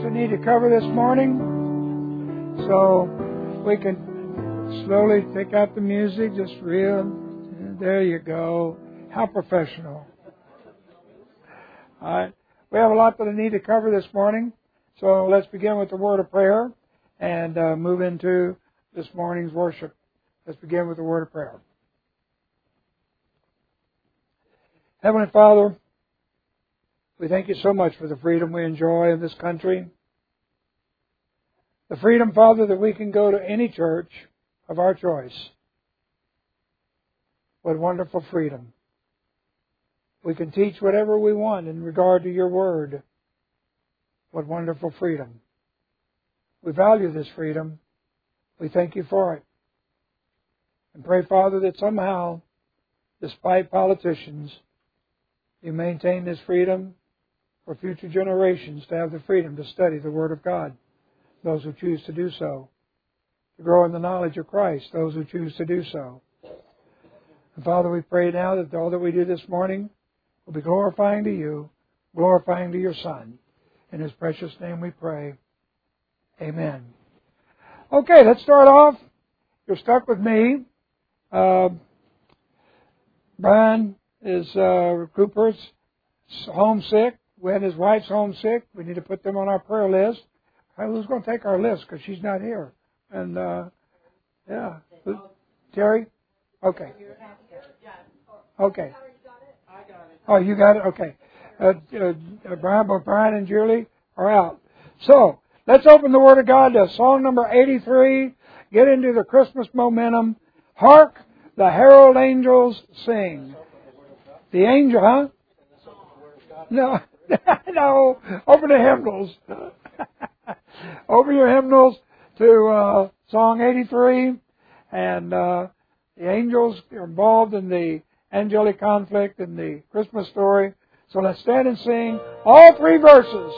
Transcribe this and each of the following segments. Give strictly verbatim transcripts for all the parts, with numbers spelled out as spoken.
we need to cover this morning. So we can slowly take out the music, just real. There you go. How professional. All right. We have a lot that I need to cover this morning. So let's begin with the word of prayer and uh, move into this morning's worship. Let's begin with the word of prayer. Heavenly Father, we thank you so much for the freedom we enjoy in this country. The freedom, Father, that we can go to any church of our choice. What wonderful freedom. We can teach whatever we want in regard to your word. What wonderful freedom. We value this freedom. We thank you for it. And pray, Father, that somehow, despite politicians, you maintain this freedom for future generations to have the freedom to study the Word of God. Those who choose to do so. To grow in the knowledge of Christ. Those who choose to do so. And Father, we pray now that all that we do this morning will be glorifying to you, glorifying to your Son. In His precious name we pray. Amen. Okay, let's start off. You're stuck with me. Uh, Brian is uh, Cooper's homesick. When his wife's homesick, we need to put them on our prayer list. Who's going to take our list? Because she's not here. And, uh, yeah. Terry? Okay. Okay. Oh, you got it? Okay. Uh, uh, Brian, both Brian and Julie are out. So, let's open the Word of God to Song number eighty-three. Get into the Christmas momentum. Hark, the herald angels sing. The angel, huh? No, no. Open the hymnals. Open your hymnals to uh, Song eighty-three. And uh, the angels are involved in the angelic conflict in the Christmas story. So let's stand and sing all three verses.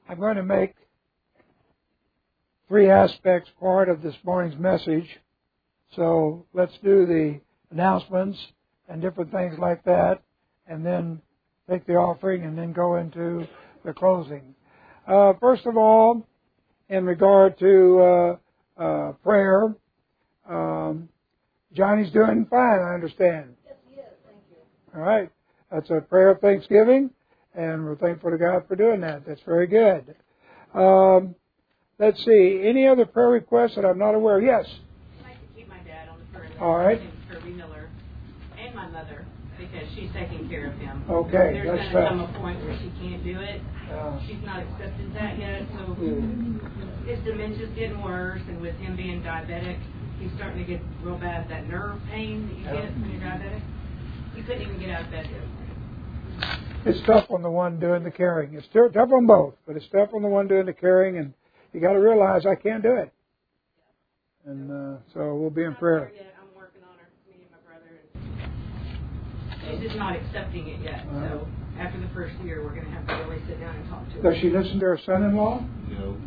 I'm going to make three aspects part of this morning's message. So let's do the announcements and different things like that, and then take the offering and then go into the closing. Uh, first of all, in regard to uh, uh, prayer, um, Johnny's doing fine, I understand. Yes, he is. Thank you. All right. That's a prayer of thanksgiving, and we're thankful to God for doing that. That's very good. Um, let's see. Any other prayer requests that I'm not aware of? Yes. I'd like to keep my dad on the prayer list. All right. Kirby Miller, and my mother, because she's taking care of him. Okay. There's That's going to come right. a point where she can't do it. Uh, She's not accepted that yet, so mm. his dementia's getting worse, and with him being diabetic, he's starting to get real bad, that nerve pain that you Yeah. get when you're diabetic. He couldn't even get out of bed. It's tough on the one doing the carrying. It's tough on both, but it's tough on the one doing the carrying, and you got to realize I can't do it. And uh, so we'll be in Not prayer. there yet. I'm working on her, me and my brother. She's just not accepting it yet. Uh-huh. So after the first year, we're going to have to really sit down and talk to her. Does she listen to her son-in-law? No.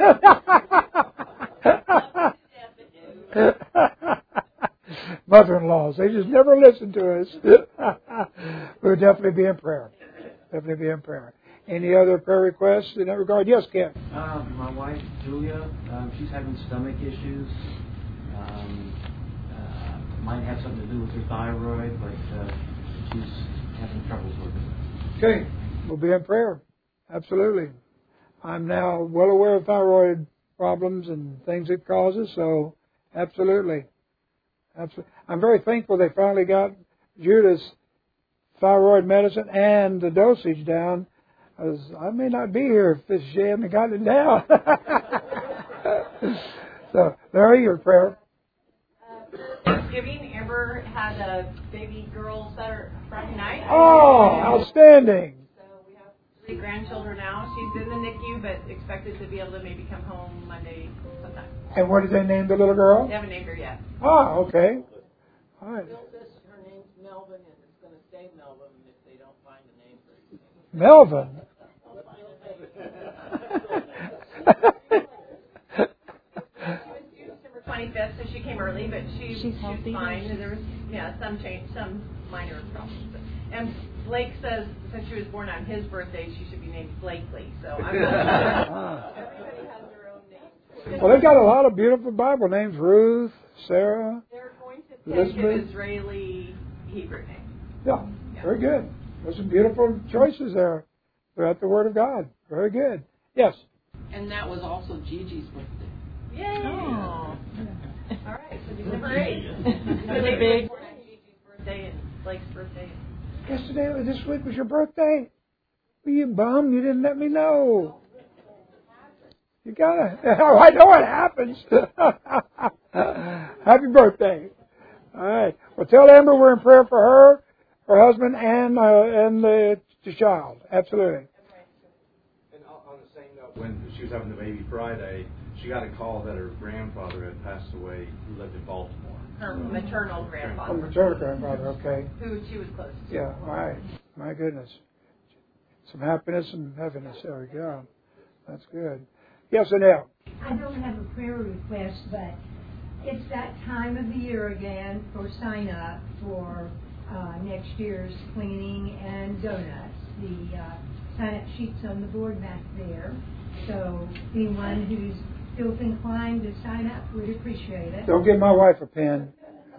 Mother-in-laws, they just never listen to us. We'll definitely be in prayer. Definitely be in prayer. Any other prayer requests in that regard? Yes, Ken. Uh, my wife, Julia, um, she's having stomach issues. Um, uh, might have something to do with her thyroid, but uh, she's having troubles with it. Okay, we'll be in prayer. Absolutely. I'm now well aware of thyroid problems and things it causes, so absolutely. Absolutely. I'm very thankful they finally got Judah's thyroid medicine and the dosage down. As I may not be here if she hadn't gotten it down. So, Larry, your prayer. Thanksgiving, Amber had a baby girl Saturday, Friday night. Oh, outstanding. So we have three grandchildren now. She's in the N I C U, but expected to be able to maybe come home Monday sometime. And what did they name the little girl? They haven't named her yet. Ah, okay. All right. Bill says her name's Melvin, and it's going to stay Melvin if they don't find a name for it. Melvin. She was due December twenty-fifth, so she came early, but she, She's she healthy. was fine. There was, yeah, some change, some minor problems. And Blake says since she was born on his birthday, she should be named Blakely. So I'm not sure. Ah. Everybody has their own name. Well, they've got a lot of beautiful Bible names. Ruth, Sarah. They're going to take Elizabeth. an Israeli Hebrew name. Yeah, very good. There's some beautiful choices there throughout the Word of God. Very good. Yes. And that was also Gigi's birthday. Yay! Oh. All right, so December eighth. Really big. Gigi's birthday and Blake's birthday. Yesterday, this week was your birthday? Were you bummed? You didn't let me know. You gotta. Oh, I know what happens. Happy birthday. All right. Well, tell Amber we're in prayer for her, her husband, and uh, and the, the child. Absolutely. And on the same note, when she was having the baby Friday, she got a call that her grandfather had passed away who lived in Baltimore. Her maternal Oh, grandfather, maternal grandfather. Okay. who she was close to. Yeah. All right. My goodness. Some happiness and heaviness. There we go. That's good. Yes, Annette. I don't have a prayer request, but it's that time of the year again for sign up for uh, next year's cleaning and donuts. The uh, sign up sheet's on the board back there. So anyone who's feels inclined to sign up, we'd appreciate it. Don't give my wife a pen.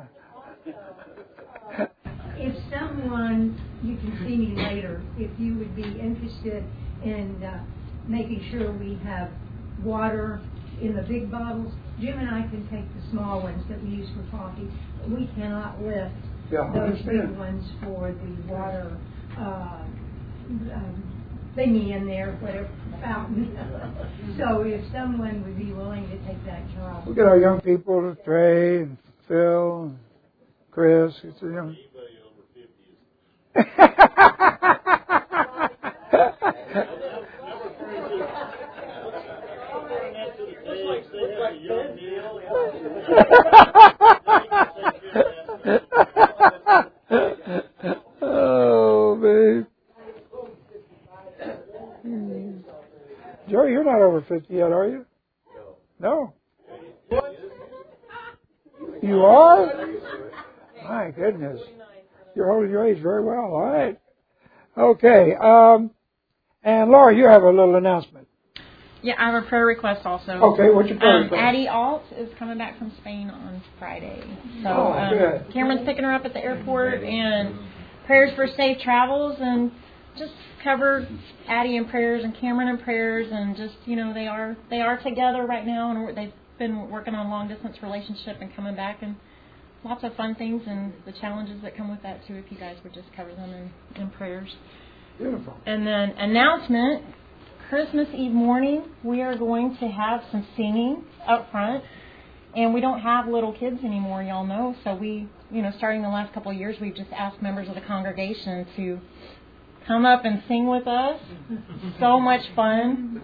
If someone, you can see me later, if you would be interested in uh, making sure we have water in the big bottles, Jim and I can take the small ones that we use for coffee, but we cannot lift Yeah, I those big understand. ones for the water uh, um, thingy in there, whatever, fountain. So if someone would be willing to take that job. We'll get our young people, Trey and Phil and Chris. It's a young. Oh, babe. Jerry, you're not over fifty yet, are you? No. No? You are? My goodness. You're holding your age very well. All right. Okay. Um, and Laura, you have a little announcement. Yeah, I have a prayer request also. Okay, what's your prayer um, request? Addie Alt is coming back from Spain on Friday. So oh, um, good. Cameron's picking her up at the airport, and prayers for safe travels, and just cover Addie in prayers and Cameron in prayers, and just, you know, they are they are together right now, and they've been working on a long-distance relationship and coming back, and lots of fun things and the challenges that come with that, too, if you guys would just cover them in, in prayers. Beautiful. And then announcement, Christmas Eve morning, we are going to have some singing up front. And we don't have little kids anymore, y'all know. So we, you know, starting the last couple of years, we've just asked members of the congregation to come up and sing with us. So much fun.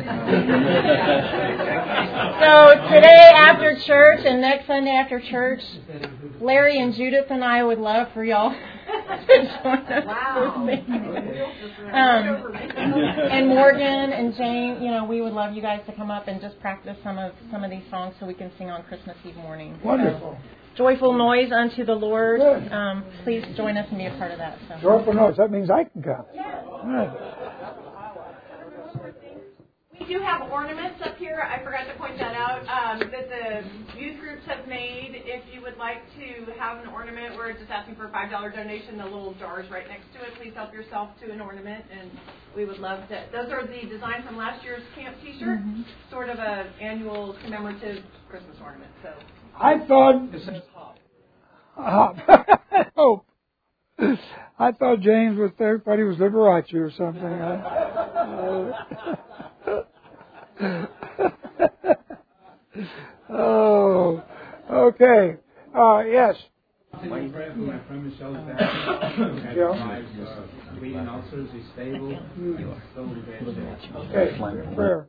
So today after church and next Sunday after church, Larry and Judith and I would love for y'all to join us. Wow. Um, and Morgan and Jane, you know, we would love you guys to come up and just practice some of some of these songs so we can sing on Christmas Eve morning. Wonderful. So, joyful noise unto the Lord. Um, please join us and be a part of that. So. Joyful noise. That means I can come. Yeah. Right. We do have ornaments up here. I forgot to point that out, um, that the youth groups have made. If you would like to have an ornament, we're just asking for a five dollar donation. The little jar is right next to it. Please help yourself to an ornament, and we would love to. Those are the design from last year's camp T-shirt, mm-hmm. sort of a annual commemorative Christmas ornament. So I thought... It says hop. Hop. Hope. I thought James was there, thought he was Liberace or something. Uh, oh, okay. Uh, yes. Can you pray for my friend Michelle's dad? Who had Yeah. five uh, bleeding ulcers. He's stable. Still in bad shape. Okay, prayer.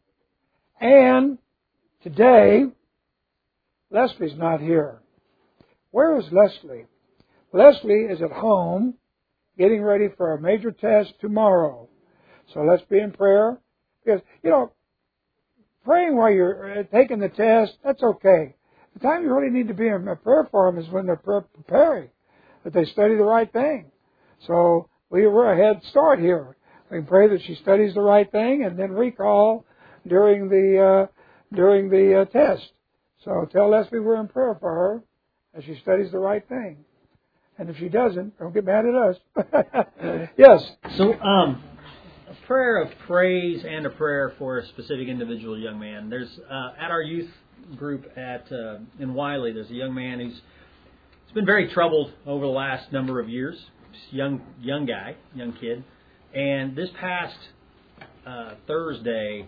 And today, Leslie's not here. Where is Leslie? Leslie is at home getting ready for a major test tomorrow. So let's be in prayer. Because, you know, praying while you're taking the test, that's okay. The time you really need to be in prayer for them is when they're preparing, that they study the right thing. So we we're a head start here. We can pray that she studies the right thing and then recall during the uh, during the uh, test. So tell Leslie we're in prayer for her as she studies the right thing. And if she doesn't, don't get mad at us. Yes. So, um, a prayer of praise and a prayer for a specific individual young man. There's uh, at our youth group at uh, in Wiley. There's a young man who's he's been very troubled over the last number of years. Young young guy, young kid, and this past uh, Thursday,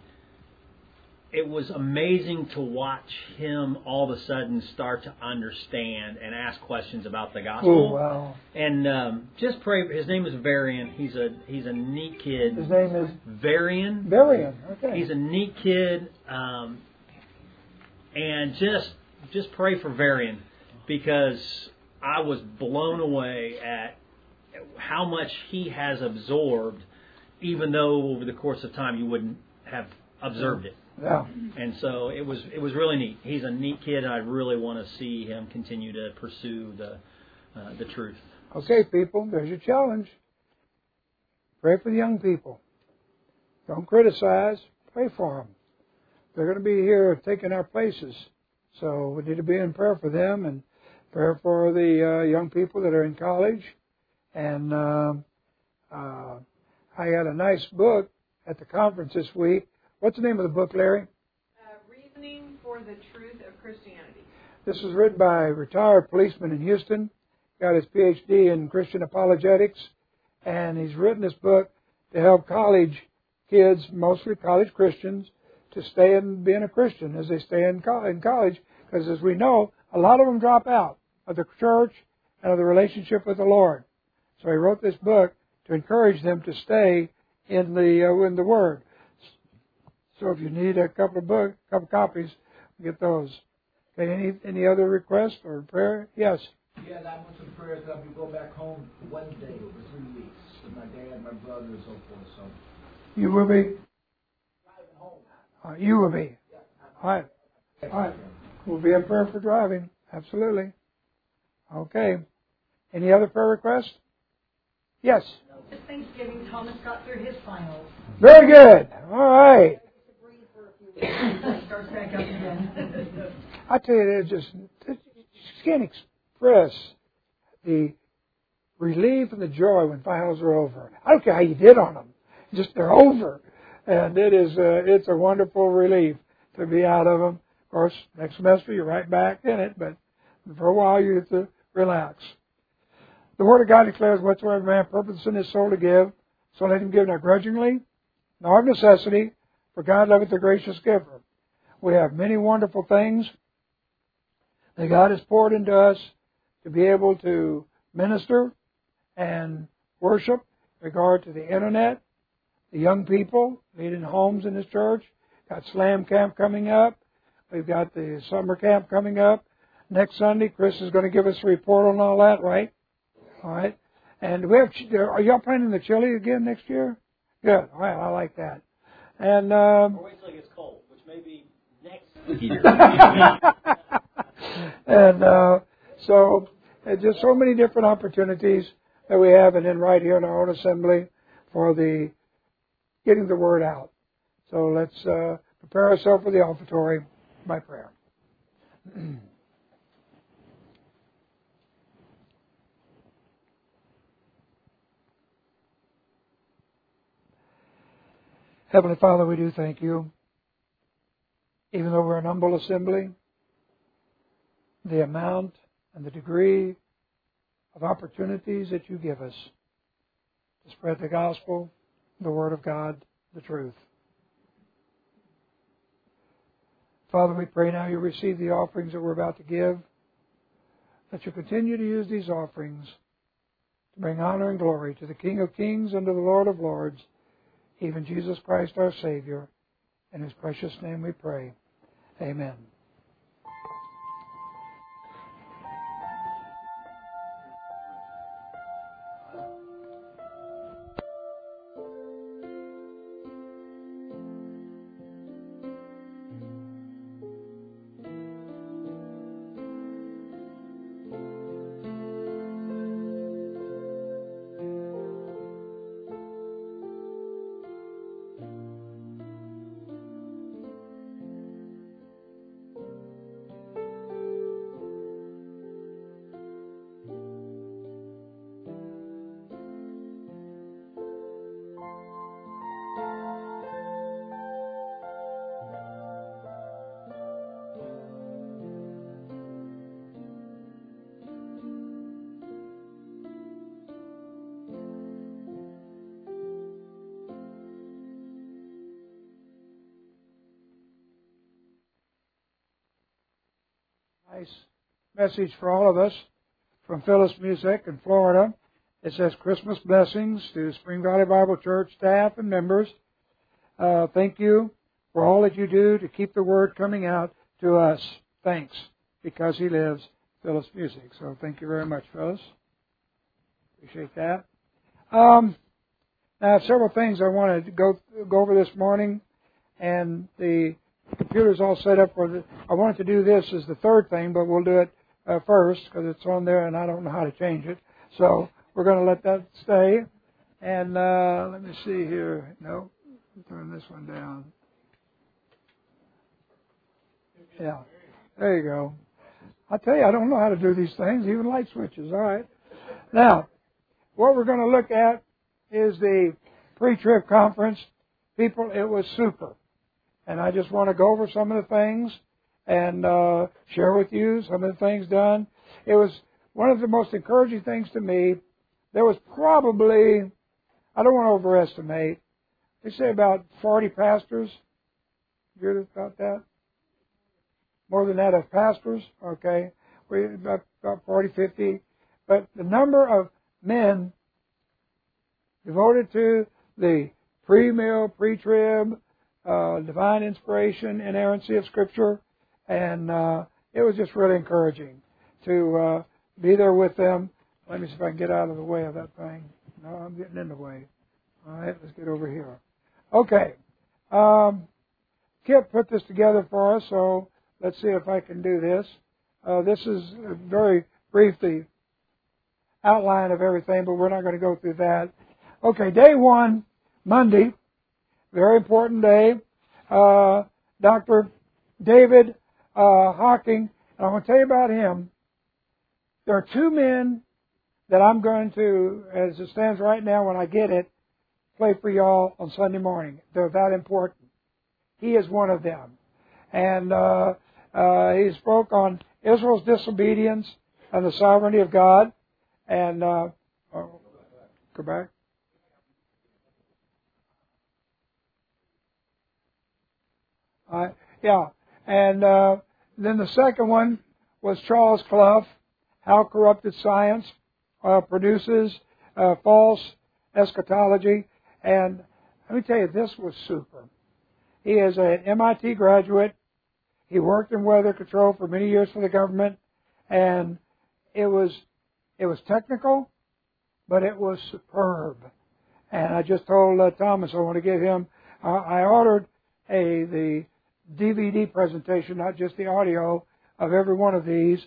it was amazing to watch him all of a sudden start to understand and ask questions about the gospel. Oh, wow. And um, just pray. His name is Varian. He's a he's a neat kid. His name is Varian. Varian. Okay. He's a neat kid. Um, and just just pray for Varian, because I was blown away at how much he has absorbed, even though over the course of time you wouldn't have observed it. Yeah. And so it was it was really neat. He's a neat kid, and I really want to see him continue to pursue the uh, the truth. Okay, people, there's your challenge. Pray for the young people. Don't criticize. Pray for them. They're going to be here taking our places. So we need to be in prayer for them and prayer for the uh, young people that are in college. And uh, uh, I got a nice book at the conference this week. What's the name of the book, Larry? Uh, Reasoning for the Truth of Christianity. This was written by a retired policeman in Houston. Got his P H D in Christian apologetics. And he's written this book to help college kids, mostly college Christians, to stay in being a Christian as they stay in college. Because as we know, a lot of them drop out of the church and of the relationship with the Lord. So he wrote this book to encourage them to stay in the uh, in the Word. So if you need a couple of book, couple copies, get those. Okay. Any any other requests or prayer? Yes. Yeah, I want some prayers that we go back home Wednesday for three weeks with my dad, my brother, and so forth. So You will be. Uh, you will be. All right. All right. We'll be in prayer for driving. Absolutely. Okay. Any other prayer requests? Yes. This Thanksgiving, Thomas got through his finals. Very good. All right. Starts back up again. I tell you, there's just, you can't express the relief and the joy when finals are over. I don't care how you did on them. Just they're over. And it is, uh, it's a wonderful relief to be out of them. Of course, next semester you're right back in it, but for a while you have to relax. The Word of God declares, whatsoever man purposes in his soul to give, so let him give not grudgingly, nor of necessity, for God loveth the gracious giver. We have many wonderful things that God has poured into us to be able to minister and worship in regard to the Internet, the young people leading homes in His church. Got Slam Camp coming up. We've got the summer camp coming up. Next Sunday, Chris is going to give us a report on all that, right? All right. And we have, are y'all planning the chili again next year? Good. All right. I like that. And, um, or wait till it gets cold, which may be next year. and, uh, so, uh, just so many different opportunities that we have, and then right here in our own assembly for the getting the word out. So let's, uh, prepare ourselves for the offertory by prayer. Heavenly Father, we do thank you. Even though we're an humble assembly, the amount and the degree of opportunities that you give us to spread the gospel, the Word of God, the truth. Father, we pray now you receive the offerings that we're about to give, that you continue to use these offerings to bring honor and glory to the King of Kings and to the Lord of Lords, even Jesus Christ our Savior. In His precious name we pray. Amen. Nice message for all of us from Phyllis Music in Florida. It says, Christmas blessings to Spring Valley Bible Church staff and members. Uh, thank you for all that you do to keep the word coming out to us. Thanks, because He lives, Phyllis Music. So thank you very much, Phyllis. Appreciate that. Um, now, several things I wanted to go go over this morning, and the computer's all set up for the, I wanted to do this as the third thing, but we'll do it uh, first because it's on there and I don't know how to change it. So we're going to let that stay. And uh, let me see here. No, turn this one down. Yeah, there you go. I tell you, I don't know how to do these things, even light switches. All right. Now, what we're going to look at is the pre-trib conference. People, it was super. And I just want to go over some of the things and uh, share with you some of the things done. It was one of the most encouraging things to me. There was probably, I don't want to overestimate, they say about forty pastors. You heard about that? More than that of pastors? Okay. We about, about forty, fifty. But the number of men devoted to the pre-mill, pre-trib, Uh, divine inspiration, inerrancy of Scripture, and uh, it was just really encouraging to uh, be there with them. Let me see if I can get out of the way of that thing. No, I'm getting in the way. All right, let's get over here. Okay. Um, Kip put this together for us, so let's see if I can do this. Uh, this is very brief, the outline of everything, but we're not going to go through that. Okay, day one, Monday, very important day. Uh, Doctor David uh, Hocking, and I'm going to tell you about him. There are two men that I'm going to, as it stands right now when I get it, play for y'all on Sunday morning. They're that important. He is one of them. And uh, uh, he spoke on Israel's disobedience and the sovereignty of God. And, uh, oh, go back. Uh, yeah. And uh, then the second one was Charles Clough, How Corrupted Science uh, Produces uh, False Eschatology. And let me tell you, this was super. He is an M I T graduate. He worked in weather control for many years for the government. And it was it was technical, but it was superb. And I just told uh, Thomas I want to give him, uh, I ordered a the D V D presentation, not just the audio, of every one of these.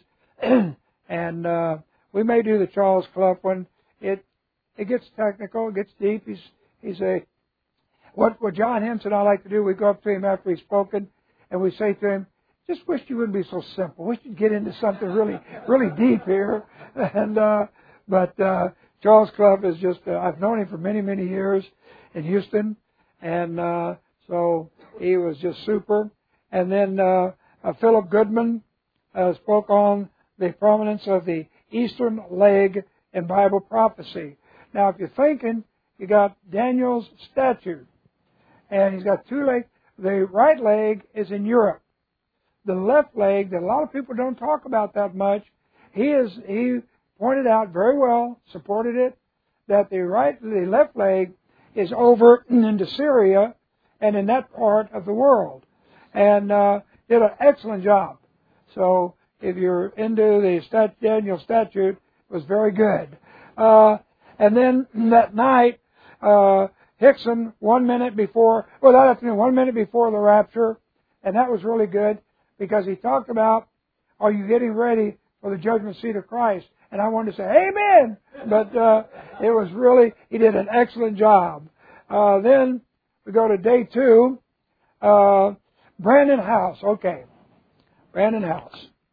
And uh, we may do the Charles Clough one. It it gets technical, it gets deep. He's he's a what what John Henson and I like to do. We go up to him after he's spoken, and we say to him, "Just wish you wouldn't be so simple. Wish you'd get into something really really deep here." And uh, but uh, Charles Clough is just uh, I've known him for many many years in Houston, and uh, so he was just super. And then uh, uh, Philip Goodman uh, spoke on the prominence of the eastern leg in Bible prophecy. Now, if you're thinking, you got Daniel's statue, and he's got two legs. The right leg is in Europe. The left leg, that a lot of people don't talk about that much, he is he pointed out very well, supported it, that the right, the left leg is over into Syria and in that part of the world, and uh, did an excellent job. So, if you're into the stat- Daniel statute, it was very good. Uh, and then that night, uh, Hickson, one minute before, well, that afternoon, one minute before the rapture, and that was really good because he talked about, are you getting ready for the judgment seat of Christ? And I wanted to say, amen! But uh, it was really, he did an excellent job. Uh, then we go to day two, uh, Brandon House. Okay, Brandon House.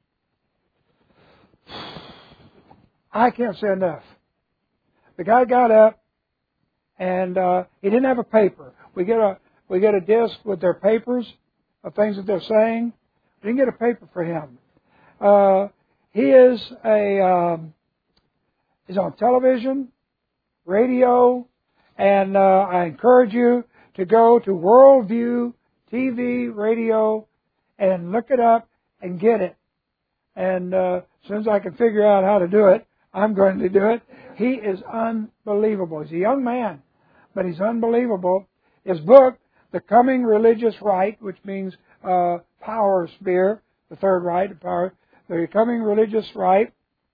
I can't say enough. The guy got up, and uh, he didn't have a paper. We get a we get a disc with their papers of things that they're saying. We didn't get a paper for him. Uh, he is a um, he's on television, radio, and uh, I encourage you to go to Worldview T V, radio, and look it up and get it. And uh, as soon as I can figure out how to do it, I'm going to do it. He is unbelievable. He's a young man, but he's unbelievable. His book, The Coming Religious Right, which means uh, power sphere, the third right, the power, The Coming Religious Right,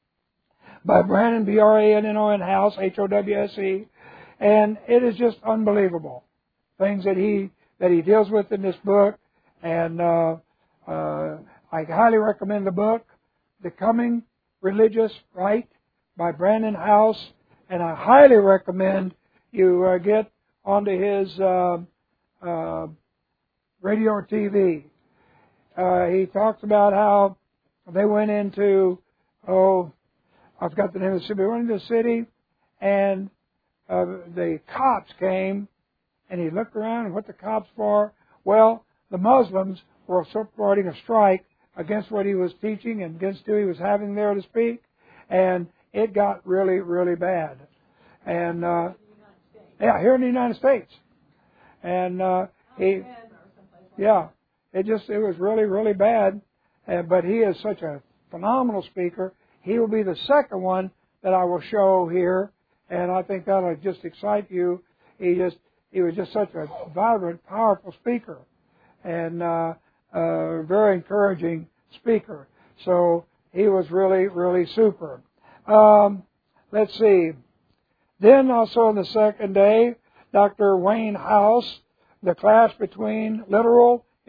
by Brandon, B R A N N O N House, H O W S E, and it is just unbelievable. Things that he that he deals with in this book, and uh, uh, I highly recommend the book, The Coming Religious Right, by Brandon House, and I highly recommend you uh, get onto his uh, uh, radio or T V. Uh, he talks about how they went into, oh, I forgot the name of the city. They went into the city, and uh, the cops came, and he looked around, and what the cops for? Well, the Muslims were supporting a strike against what he was teaching and against who he was having there to speak, and it got really, really bad. And, uh, yeah, here in the United States. And, uh, he, yeah, it just, it was really, really bad. Uh, but he is such a phenomenal speaker. He will be the second one that I will show here. And I think that'll just excite you. He just, he was just such a vibrant, powerful speaker. And, uh, uh, very encouraging speaker. So he was really, really super. Um, let's see. Then also on the second day, Doctor Wayne House, The Clash Between Literal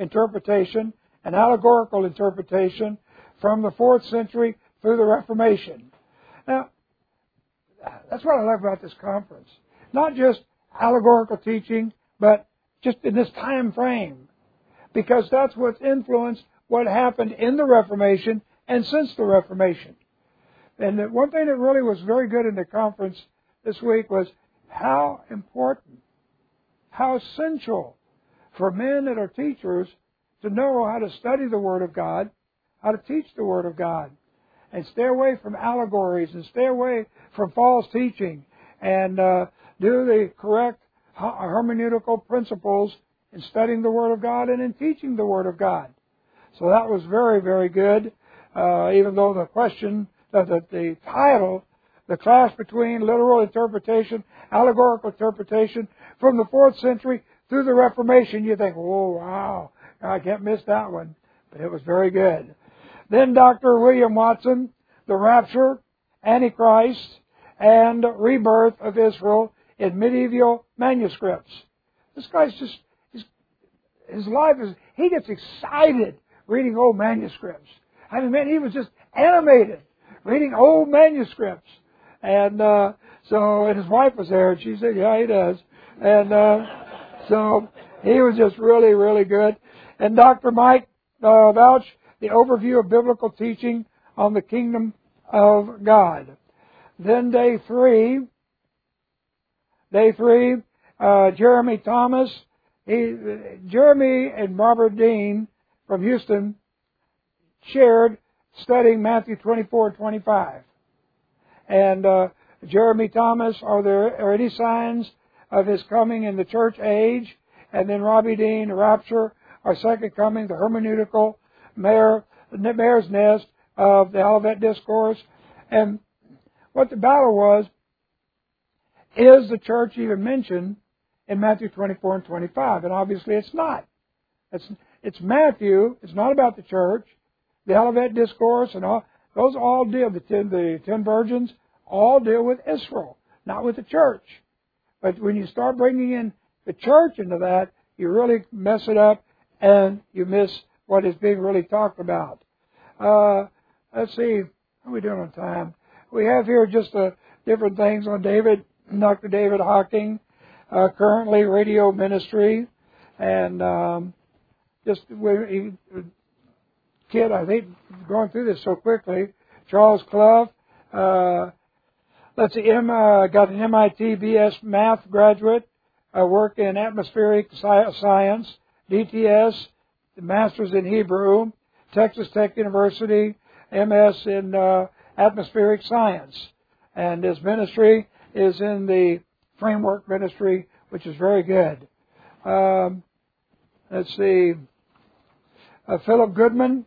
interpretation and allegorical interpretation from the fourth century through the Reformation. Now, that's what I love about this conference. Not just allegorical teaching, but just in this time frame. Because that's what's influenced what happened in the Reformation and since the Reformation. And the one thing that really was very good in the conference this week was how important, how essential for men that are teachers to know how to study the Word of God, how to teach the Word of God, and stay away from allegories and stay away from false teaching, and uh, do the correct hermeneutical principles in studying the Word of God and in teaching the Word of God. So that was very, very good, uh, even though the question, uh, the, the title, the clash between literal interpretation, allegorical interpretation, from the fourth century through the Reformation, you think, oh, wow, I can't miss that one. But it was very good. Then Doctor William Watson, The Rapture, Antichrist, and Rebirth of Israel in Medieval Manuscripts. This guy's just, his, his life is, he gets excited reading old manuscripts. I mean, man, he was just animated reading old manuscripts. And uh, so, and his wife was there, and she said, yeah, he does. And uh, so, he was just really, really good. And Doctor Mike uh, Vouch, The Overview of Biblical Teaching on the Kingdom of God. Then day three, day three, uh, Jeremy Thomas, he, Jeremy and Robert Dean from Houston shared studying Matthew twenty-four and twenty-five. And uh, Jeremy Thomas, are there are any signs of His coming in the church age? And then Robbie Dean, the rapture, our second coming, the hermeneutical mare, mare's nest of the Olivet Discourse. And what the battle was, is the church even mentioned in Matthew twenty-four and twenty-five? And obviously it's not. It's, it's Matthew. It's not about the church. The Olivet Discourse and all, those all deal, the ten, the ten virgins, all deal with Israel, not with the church. But when you start bringing in the church into that, you really mess it up and you miss what is being really talked about. Uh, let's see, how are we doing on time? We have here just uh, different things on David, Doctor David Hocking, uh, currently radio ministry, and um, just we, kid, I think, going through this so quickly. Charles Clough, uh, let's see, M, uh, got an M I T B S math graduate, uh, work in atmospheric science, D T S, the master's in Hebrew, Texas Tech University, M S in uh, atmospheric science. And his ministry is in the framework ministry, which is very good. Um, let's see, uh, Philip Goodman.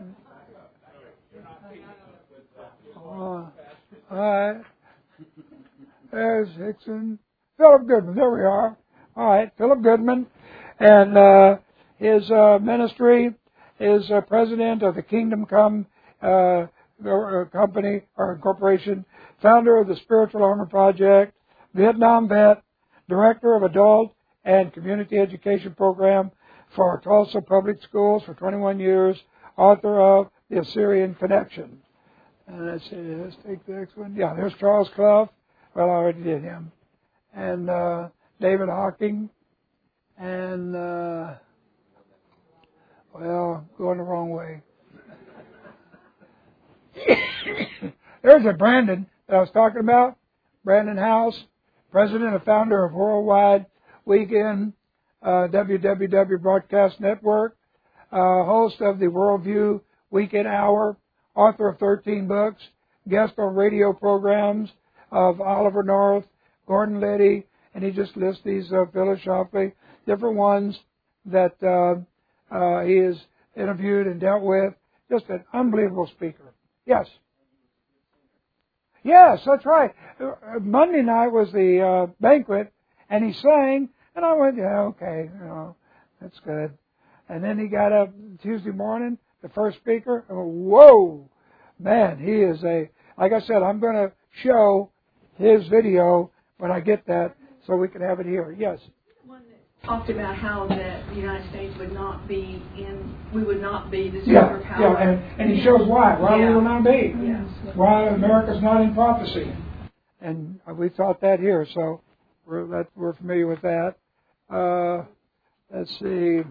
Uh, all right. There's Hickson. Philip Goodman. There we are. All right. Philip Goodman. And uh, his uh, ministry is uh, president of the Kingdom Come uh, company or corporation, founder of the Spiritual Armor Project, Vietnam vet, director of adult and community education program for Tulsa Public Schools for twenty-one years, author of The Assyrian Connection. And let's see, let's take the next one. Yeah, there's Charles Clough. Well, I already did him. And uh, David Hocking. And, uh, well, going the wrong way. There's a Brandon that I was talking about. Brandon House, president and founder of Worldwide Weekend, uh, W W W Broadcast Network, uh, host of the Worldview Weekend Hour, author of thirteen books, guest on radio programs of Oliver North, Gordon Liddy, and he just lists these, uh, Phyllis Schlafly, different ones that uh, uh, he has interviewed and dealt with. Just an unbelievable speaker. Yes. Yes, that's right. Monday night was the uh, banquet, and he sang, and I went, yeah, okay, you know, that's good. And then he got up Tuesday morning, the first speaker, and went, whoa, man, he is a, like I said, I'm going to show his video when I get that so we can have it here. Yes? One that talked about how that the United States would not be in, we would not be the Yeah, superpower. yeah, and, and he shows why. Why Yeah. we will not be. Yes. Why America's not in prophecy. And we taught that here, so we're, that, we're familiar with that. Uh, let's see.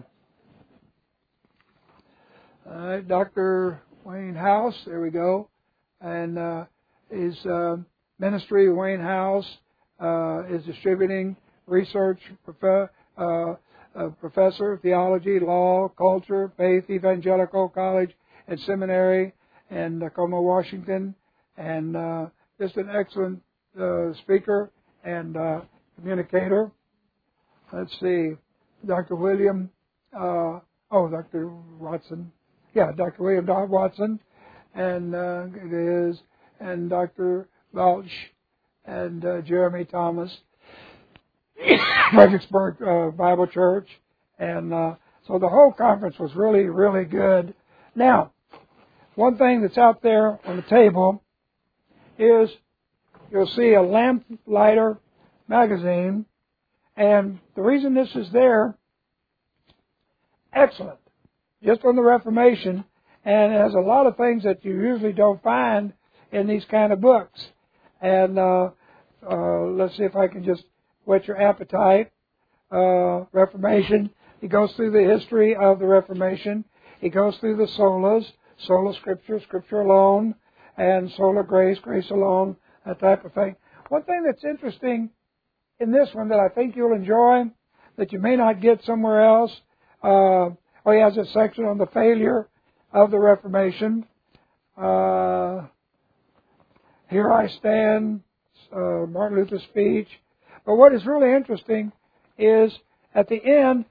All right, Doctor Wayne House, there we go. And uh, his uh, ministry, Wayne House, uh, is distributing research, prof- uh, uh, professor of theology, law, culture, faith, evangelical college and seminary in Tacoma, Washington, and uh, just an excellent uh, speaker and uh, communicator. Let's see, Doctor William, uh, oh, Doctor Watson, yeah, Doctor William Dodd Watson, and uh, it is, and Doctor Welch, and uh, Jeremy Thomas, Fredericksburg uh, Bible Church, and uh, so the whole conference was really, really good. Now, one thing that's out there on the table is you'll see a Lamplighter magazine, and the reason this is there, excellent, just on the Reformation, and it has a lot of things that you usually don't find in these kind of books. And uh, uh, let's see if I can just whet your appetite. Uh, Reformation, he goes through the history of the Reformation. He goes through the solas, sola scripture, scripture alone, and sola grace, grace alone, that type of thing. One thing that's interesting in this one that I think you'll enjoy, that you may not get somewhere else, uh, oh, he has a section on the failure of the Reformation. Uh, Here I Stand, uh, Martin Luther's speech. But what is really interesting is at the end,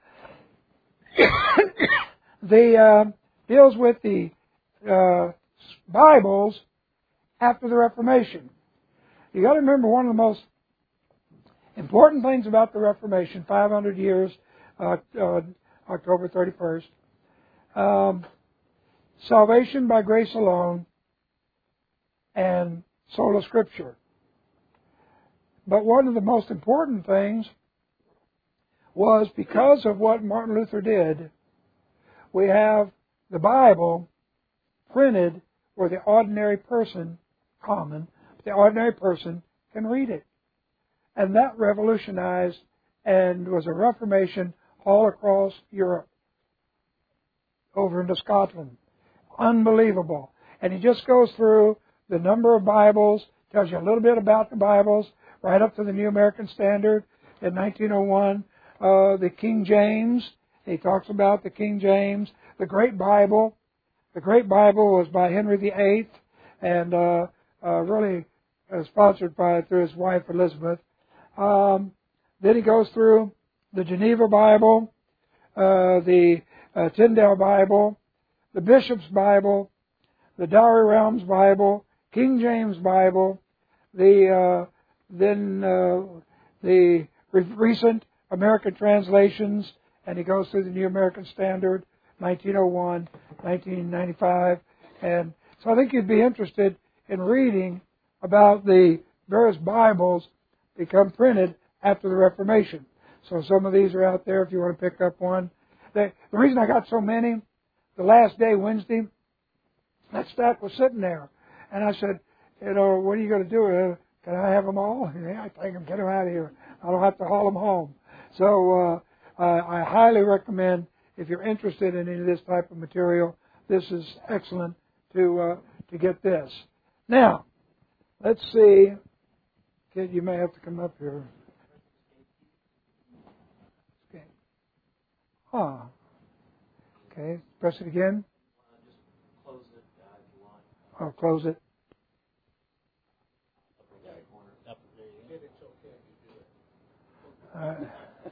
the uh, deals with the uh, Bibles after the Reformation. You got to remember one of the most important things about the Reformation, five hundred years, uh, uh, October thirty-first, um, salvation by grace alone, and sola scripture. But one of the most important things was because of what Martin Luther did, we have the Bible printed where the ordinary person, common, the ordinary person can read it. And that revolutionized and was a reformation all across Europe, over into Scotland. Unbelievable. And he just goes through the number of Bibles, tells you a little bit about the Bibles, right up to the New American Standard in nineteen oh one. Uh, the King James, he talks about the King James. The Great Bible. The Great Bible was by Henry the Eighth, and uh, uh, really uh, sponsored by through his wife Elizabeth. Um, then he goes through the Geneva Bible, uh, the uh, Tyndale Bible, the Bishop's Bible, the Dowry Realms Bible, King James Bible, the uh, then uh, the re- recent American translations, and he goes through the New American Standard, nineteen oh one, nineteen ninety-five, and so I think you'd be interested in reading about the various Bibles become printed after the Reformation. So some of these are out there if you want to pick up one. The, the reason I got so many, the last day, Wednesday, that stack was sitting there. And I said, you know, what are you going to do? Can I have them all? Yeah, I take them, get them out of here. I don't have to haul them home. So uh, I, I highly recommend, if you're interested in any of this type of material, this is excellent to uh, to get this. Now, let's see. Kid, you may have to come up here. Okay. Ah. Okay. Press it again. Just close it uh, if you want. I'll close it. Uh,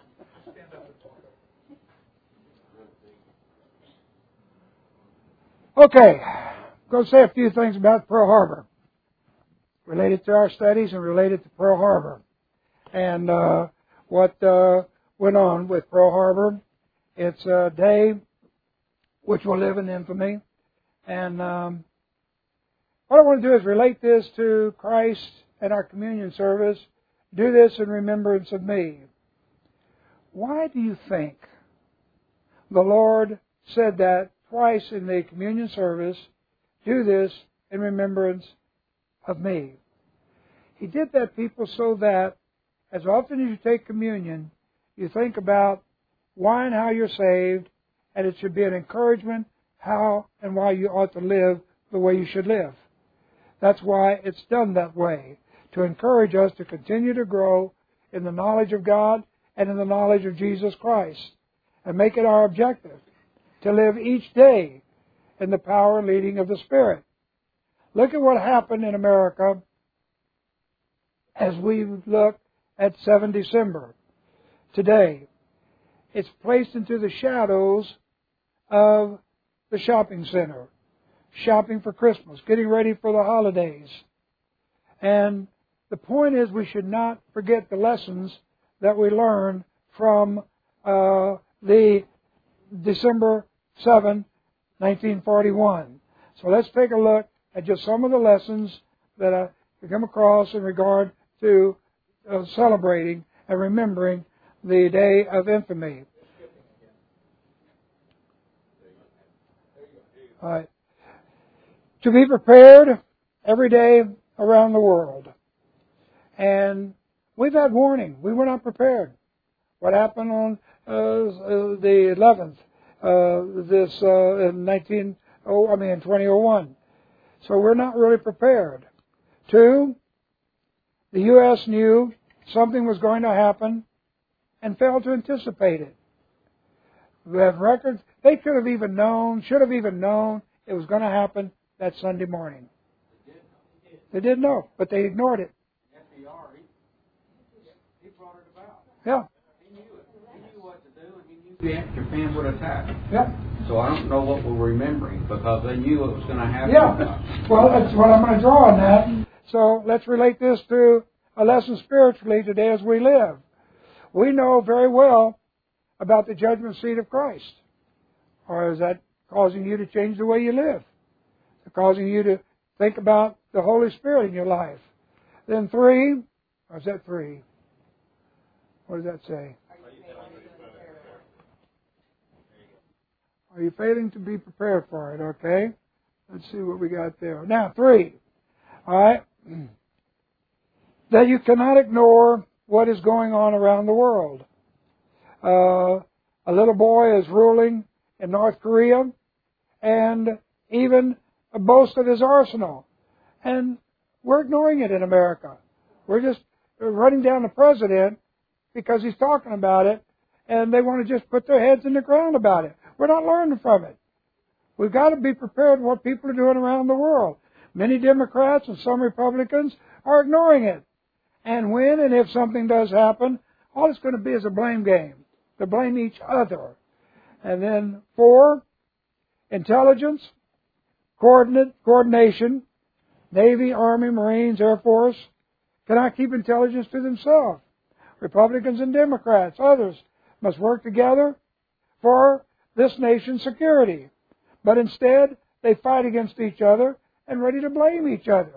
okay, I'm going to say a few things about Pearl Harbor, related to our studies and related to Pearl Harbor, and uh, what uh, went on with Pearl Harbor. It's a day which will live in infamy, and um, what I want to do is relate this to Christ and our communion service. Do this in remembrance of me. Why do you think the Lord said that twice in the communion service? Do this in remembrance of me. He did that, people, so that as often as you take communion, you think about why and how you're saved, and it should be an encouragement how and why you ought to live the way you should live. That's why it's done that way, to encourage us to continue to grow in the knowledge of God and in the knowledge of Jesus Christ, and make it our objective to live each day in the power and leading of the Spirit. Look at what happened in America as we look at seventh of December. Today, it's placed into the shadows of the shopping center, shopping for Christmas, getting ready for the holidays. And the point is, we should not forget the lessons that we learned from uh, the December seventh, nineteen forty-one. So let's take a look at just some of the lessons that I come across in regard to uh, celebrating and remembering the day of infamy. All right. To be prepared every day around the world. And we've had warning. We were not prepared. What happened on uh, uh, the eleventh, uh, this uh, in nineteen oh, I mean in twenty oh one. So we're not really prepared. Two, the U S knew something was going to happen and failed to anticipate it. We have records. They could have even known, should have even known it was going to happen that Sunday morning. They did know, but they ignored it. F D R, he, he brought it about. Yeah. He knew it. He knew what to do, and he knew Japan would attack. Yeah. So I don't know what we're remembering, because they knew it was going to happen. Yeah. Well, that's what I'm going to draw on that. So let's relate this to a lesson spiritually today as we live. We know very well about the judgment seat of Christ. Or is that causing you to change the way you live? Is it causing you to think about the Holy Spirit in your life? Then three, or is that three? What does that say? Are you failing to be prepared for it? Okay. Let's see what we got there. Now, three. All right. That you cannot ignore what is going on around the world. Uh, a little boy is ruling in North Korea and even boasts of his arsenal. And we're ignoring it in America. We're just running down the president because he's talking about it, and they want to just put their heads in the ground about it. We're not learning from it. We've got to be prepared for what people are doing around the world. Many Democrats and some Republicans are ignoring it. And when and if something does happen, all it's going to be is a blame game. To blame each other. And then four, intelligence, coordinate, coordination, Navy, Army, Marines, Air Force cannot keep intelligence to themselves. Republicans and Democrats, others, must work together for this nation's security. But instead, they fight against each other and ready to blame each other.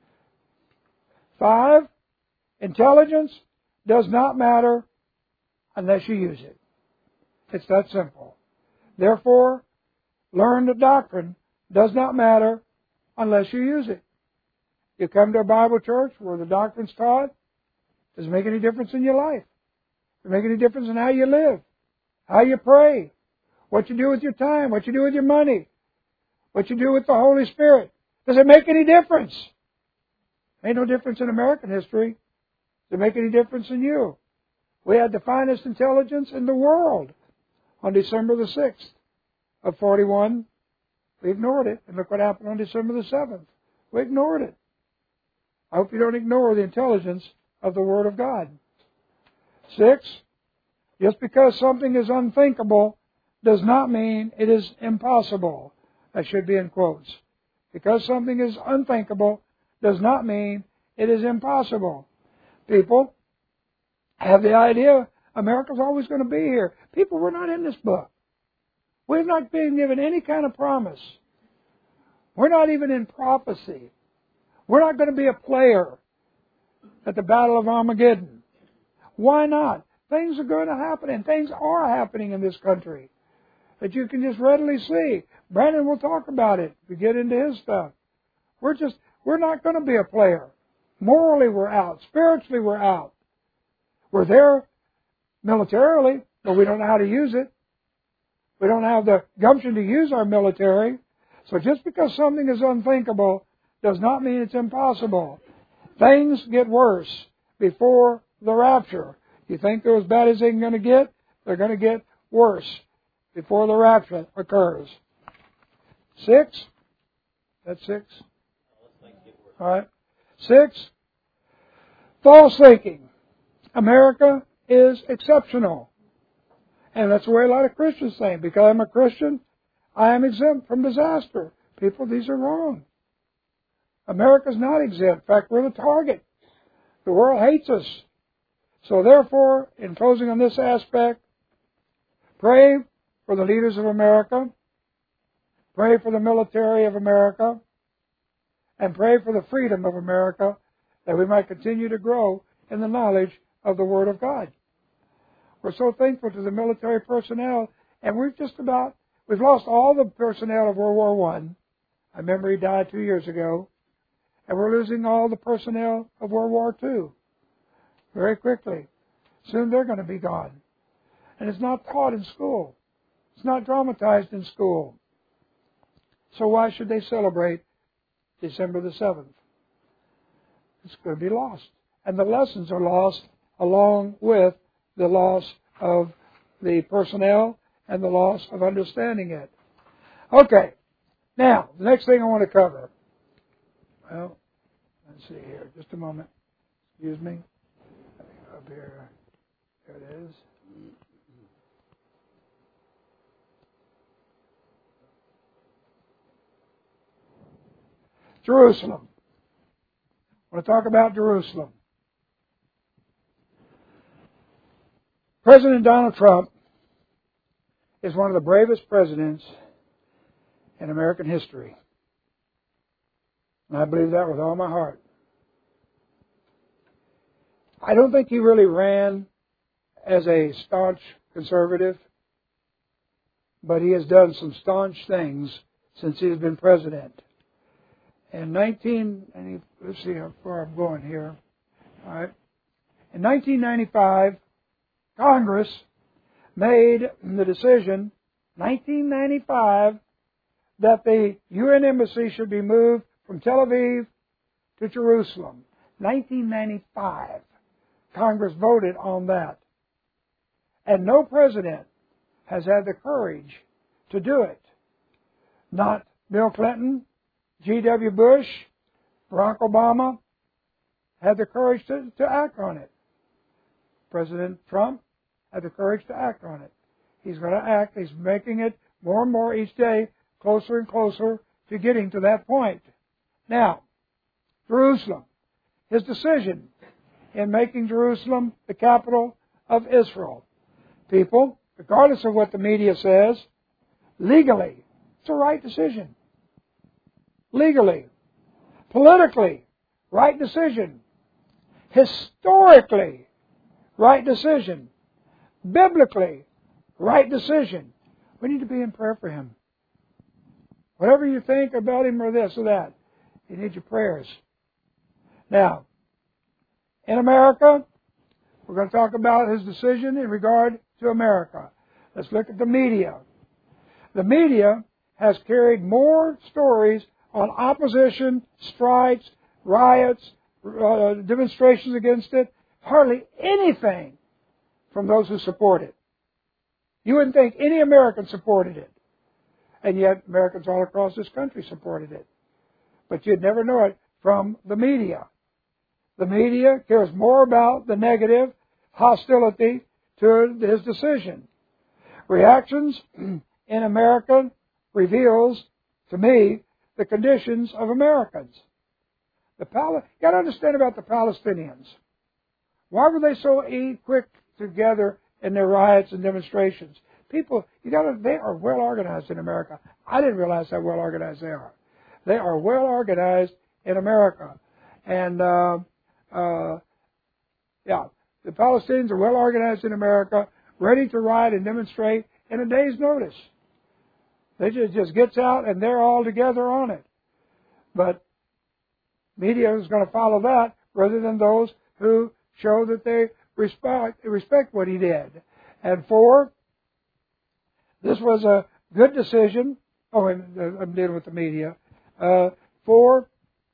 Five, intelligence does not matter unless you use it. It's that simple. Therefore, learned doctrine does not matter unless you use it. You come to a Bible church where the doctrine's taught, does it make any difference in your life? Does it make any difference in how you live? How you pray? What you do with your time? What you do with your money? What you do with the Holy Spirit? Does it make any difference? Ain't no difference in American history. Does it make any difference in you? We had the finest intelligence in the world on December the sixth of forty-one. We ignored it. And look what happened on December the seventh. We ignored it. I hope you don't ignore the intelligence of the Word of God. Six, just because something is unthinkable does not mean it is impossible. That should be in quotes. Because something is unthinkable does not mean it is impossible. People have the idea America's always going to be here. People, we're not in this book. We're not being given any kind of promise. We're not even in prophecy. We're not going to be a player at the Battle of Armageddon. Why not? things are going to happen, and things are happening in this country that you can just readily see. Brandon will talk about it if we get into his stuff. We're just, we're not going to be a player. Morally, we're out. Spiritually, we're out. We're there militarily, but we don't know how to use it. We don't have the gumption to use our military. So just because something is unthinkable does not mean it's impossible. Things get worse before the rapture. You think they're as bad as they're going to get? They're going to get worse before the rapture occurs. Six? That's six? All right. Six, false thinking. America is exceptional. And that's the way a lot of Christians think. Because I'm a Christian, I am exempt from disaster. People, these are wrong. America's not exempt. In fact, we're the target. The world hates us. So therefore, in closing on this aspect, pray for the leaders of America. Pray for the military of America. And pray for the freedom of America, that we might continue to grow in the knowledge of the Word of God. We're so thankful to the military personnel, and we've just about, we've lost all the personnel of World War One. I remember he died two years ago. And we're losing all the personnel of World War Two very quickly. Soon they're going to be gone. And it's not taught in school. It's not dramatized in school. So why should they celebrate December the seventh? It's going to be lost. And the lessons are lost along with the loss of the personnel and the loss of understanding it. Okay. Now, the next thing I want to cover. Well, let's see here. Just a moment. Excuse me. Up here. There it is. Jerusalem. I want to talk about Jerusalem. President Donald Trump is one of the bravest presidents in American history. And I believe that with all my heart. I don't think he really ran as a staunch conservative, but he has done some staunch things since he has been president. In nineteen, let's see how far I'm going here. All right. In nineteen ninety-five, Congress made the decision, nineteen ninety-five, that the U N embassy should be moved from Tel Aviv to Jerusalem. nineteen ninety-five. Congress voted on that. And no president has had the courage to do it. Not Bill Clinton, G W Bush, Barack Obama had the courage to, to act on it. President Trump had the courage to act on it. He's going to act. He's making it more and more each day, closer and closer to getting to that point. Now, Jerusalem. His decision in making Jerusalem the capital of Israel. People, regardless of what the media says, legally, it's a right decision. Legally, politically, right decision. Historically, right decision. Biblically, right decision. We need to be in prayer for him. Whatever you think about him or this or that, you need your prayers. Now, in America, we're going to talk about his decision in regard to America. Let's look at the media. The media has carried more stories on opposition, strikes, riots, uh, demonstrations against it, hardly anything from those who support it. You wouldn't think any American supported it. And yet Americans all across this country supported it. But you'd never know it from the media. The media cares more about the negative hostility to his decision. Reactions in America reveals, to me, the conditions of Americans. The Pal- you got to understand about the Palestinians. Why were they so e- quick together in their riots and demonstrations? People, you got to, they are well organized in America. I didn't realize how well organized they are. They are well organized in America. And, uh, uh, yeah, the Palestinians are well organized in America, ready to riot and demonstrate in a day's notice. They just, just gets out and they're all together on it. But media is going to follow that rather than those who show that they respect, respect what he did. And four, this was a good decision. Oh, I'm dealing with the media. Uh, four,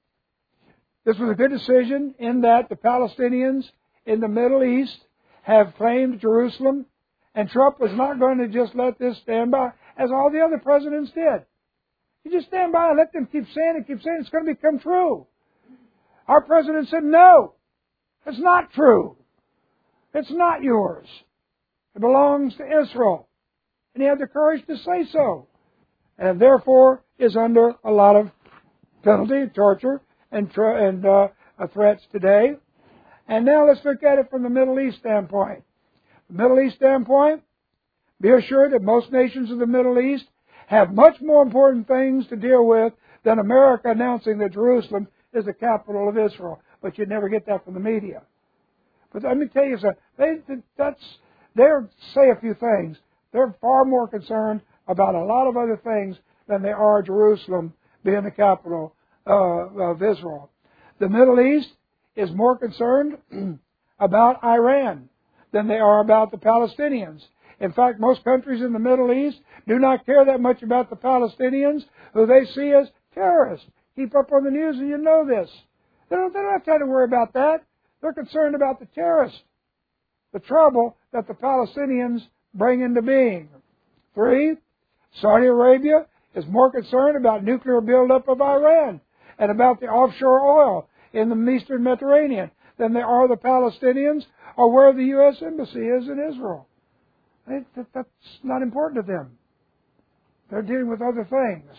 this was a good decision in that the Palestinians in the Middle East have claimed Jerusalem, and Trump was not going to just let this stand by, as all the other presidents did. You just stand by and let them keep saying it, keep saying it, it's going to become true. Our president said, no, it's not true. It's not yours. It belongs to Israel. And he had the courage to say so. And therefore is under a lot of penalty, torture, and, tra- and uh, threats today. And now let's look at it from the Middle East standpoint. The Middle East standpoint, be assured that most nations of the Middle East have much more important things to deal with than America announcing that Jerusalem is the capital of Israel. But you'd never get that from the media. But let me tell you something. They, that's, they'll say a few things. They're far more concerned about a lot of other things than they are Jerusalem being the capital uh, of Israel. The Middle East is more concerned about Iran than they are about the Palestinians. In fact, most countries in the Middle East do not care that much about the Palestinians, who they see as terrorists. Keep up on the news and you know this. They don't, they don't have time to worry about that. They're concerned about the terrorists, the trouble that the Palestinians bring into being. Three, Saudi Arabia is more concerned about nuclear buildup of Iran and about the offshore oil in the Eastern Mediterranean than they are the Palestinians or where the U S Embassy is in Israel. That's not important to them. They're dealing with other things.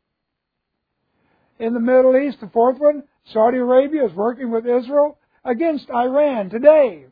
In the Middle East, the fourth one, Saudi Arabia is working with Israel against Iran today.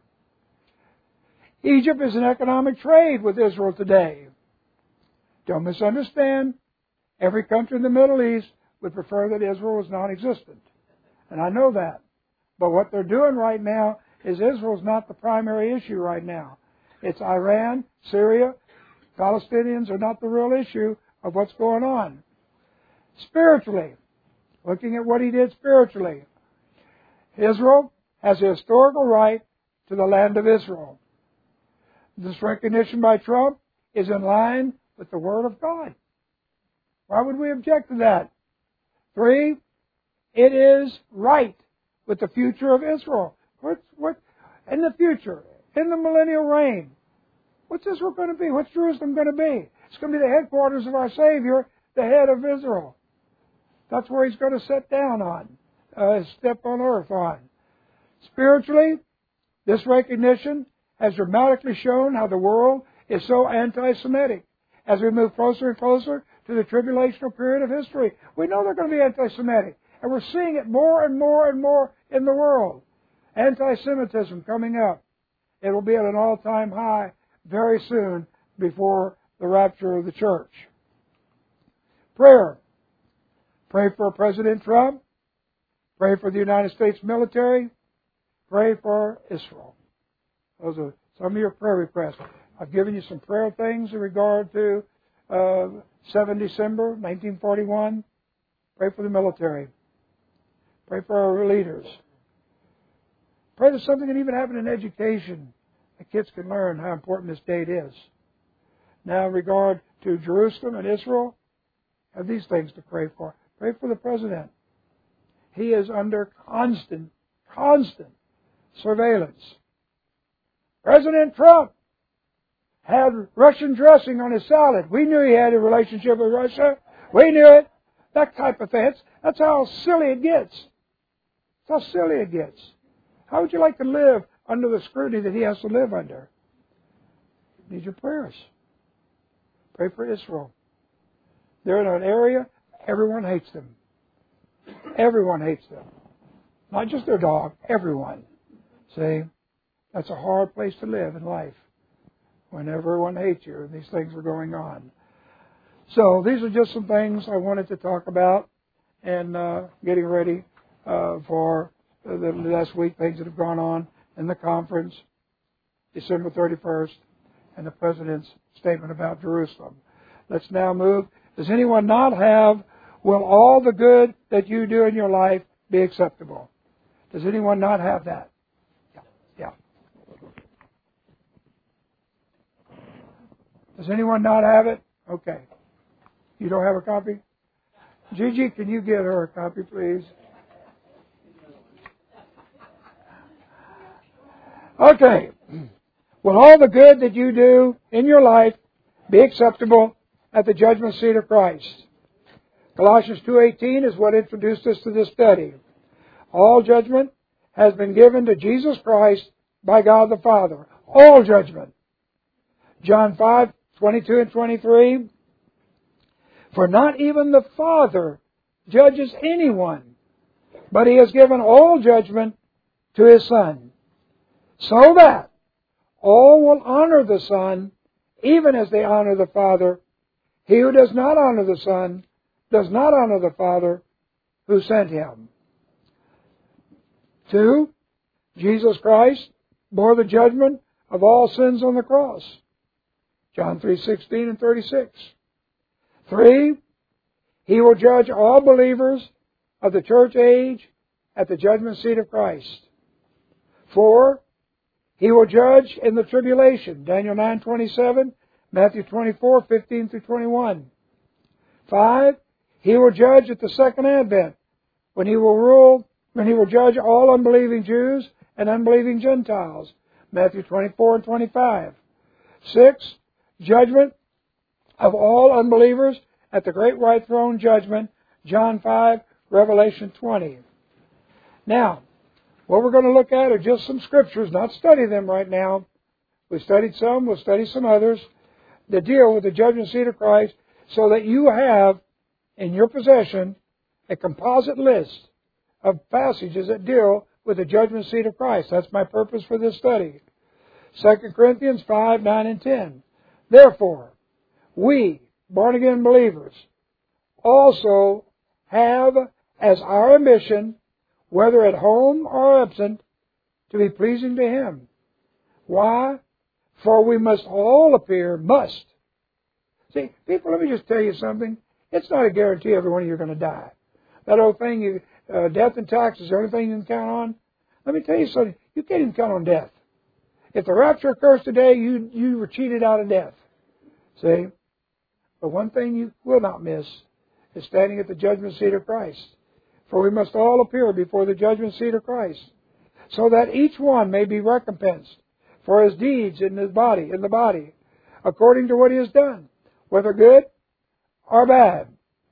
Egypt is in economic trade with Israel today. Don't misunderstand. Every country in the Middle East would prefer that Israel was non-existent. And I know that. But what they're doing right now is Israel's not the primary issue right now. It's Iran, Syria. Palestinians are not the real issue of what's going on. Spiritually, looking at what he did spiritually, Israel has a historical right to the land of Israel. This recognition by Trump is in line with the Word of God. Why would we object to that? Three, it is right with the future of Israel. What's, what, in the future, in the millennial reign, what's Israel going to be? What's Jerusalem going to be? It's going to be the headquarters of our Savior, the head of Israel. That's where He's going to sit down on, uh, step on earth on. Spiritually, this recognition has dramatically shown how the world is so anti-Semitic. As we move closer and closer to the tribulational period of history, we know they're going to be anti-Semitic. And we're seeing it more and more and more in the world. Anti-Semitism coming up. It will be at an all-time high very soon before the rapture of the church. Prayer. Pray for President Trump. Pray for the United States military. Pray for Israel. Those are some of your prayer requests. I've given you some prayer things in regard to uh, the seventh of December, nineteen forty-one. Pray for the military. Pray for our leaders. Pray that something can even happen in education. The kids can learn how important this date is. Now, in regard to Jerusalem and Israel, have these things to pray for. Pray for the president. He is under constant, constant surveillance. President Trump had Russian dressing on his salad. We knew he had a relationship with Russia. We knew it. That type of thing. That's, that's how silly it gets. That's how silly it gets. How would you like to live under the scrutiny that he has to live under? You need your prayers. Pray for Israel. They're in an area, everyone hates them. Everyone hates them. Not just their dog, everyone. See? That's a hard place to live in life when everyone hates you and these things are going on. So these are just some things I wanted to talk about and uh, getting ready uh, for the last week, things that have gone on in the conference. December thirty-first, and the President's statement about Jerusalem. Let's now move. Does anyone not have, will all the good that you do in your life be acceptable? Does anyone not have that? Yeah. Yeah. Does anyone not have it? Okay. You don't have a copy? Gigi, can you get her a copy, please? Okay. Will all the good that you do in your life be acceptable at the judgment seat of Christ? Colossians two eighteen is what introduced us to this study. All judgment has been given to Jesus Christ by God the Father. All judgment. John five twenty-two and twenty-three. For not even the Father judges anyone, but He has given all judgment to His Son, so that all will honor the Son, even as they honor the Father. He who does not honor the Son does not honor the Father who sent Him. Two, Jesus Christ bore the judgment of all sins on the cross. John three sixteen and thirty-six. Three, He will judge all believers of the church age at the judgment seat of Christ. Four, He will judge in the tribulation. Daniel nine twenty-seven, Matthew twenty-four fifteen through twenty-one. Five, He will judge at the second advent, when He will rule, when He will judge all unbelieving Jews and unbelieving Gentiles. Matthew twenty-four and twenty-five. Six, judgment of all unbelievers at the great white throne judgment. John five, Revelation twenty. Now, what we're going to look at are just some scriptures, not study them right now. We studied some, we'll study some others that deal with the judgment seat of Christ, so that you have in your possession a composite list of passages that deal with the judgment seat of Christ. That's my purpose for this study. Second Corinthians five, nine, and ten. Therefore, we, born-again believers, also have as our ambition, whether at home or absent, to be pleasing to Him. Why? For we must all appear, must. See, people, let me just tell you something. It's not a guarantee every one of you are going to die. That old thing, you, uh, death and taxes, is the only thing you can count on. Let me tell you something. You can't even count on death. If the rapture occurs today, you, you were cheated out of death. See? But one thing you will not miss is standing at the judgment seat of Christ. For we must all appear before the judgment seat of Christ, so that each one may be recompensed for his deeds in his body, in the body, according to what he has done, whether good or bad.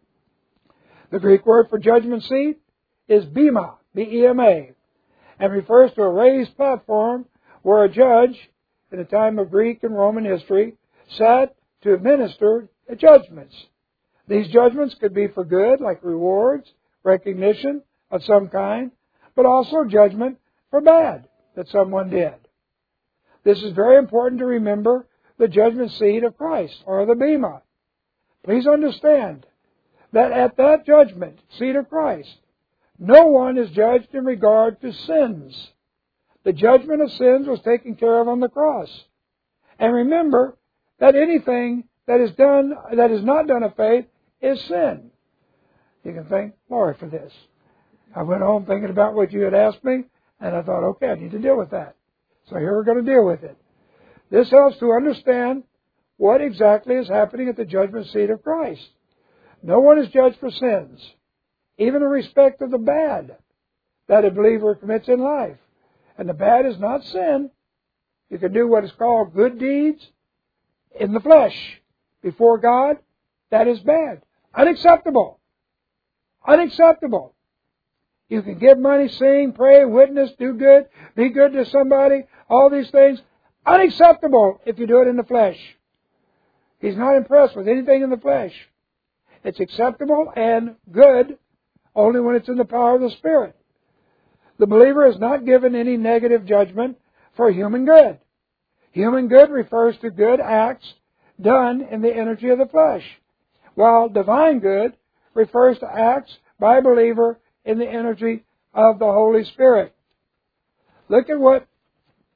The Greek word for judgment seat is bema, B E M A, and refers to a raised platform where a judge, in the time of Greek and Roman history, sat to administer the judgments. These judgments could be for good, like rewards, recognition of some kind, but also judgment for bad that someone did. This is very important to remember the judgment seat of Christ, or the bema. Please understand that at that judgment seat of Christ, no one is judged in regard to sins. The judgment of sins was taken care of on the cross. And remember that anything that is done, that is not done of faith, is sin. You can thank Lord for this. I went home thinking about what you had asked me, and I thought, okay, I need to deal with that. So here we're going to deal with it. This helps to understand what exactly is happening at the judgment seat of Christ. No one is judged for sins, even in respect of the bad that a believer commits in life. And the bad is not sin. You can do what is called good deeds in the flesh before God. That is bad. Unacceptable. Unacceptable. You can give money, sing, pray, witness, do good, be good to somebody, all these things. Unacceptable if you do it in the flesh. He's not impressed with anything in the flesh. It's acceptable and good only when it's in the power of the Spirit. The believer is not given any negative judgment for human good. Human good refers to good acts done in the energy of the flesh, while divine good refers to acts by a believer in the energy of the Holy Spirit. Look at what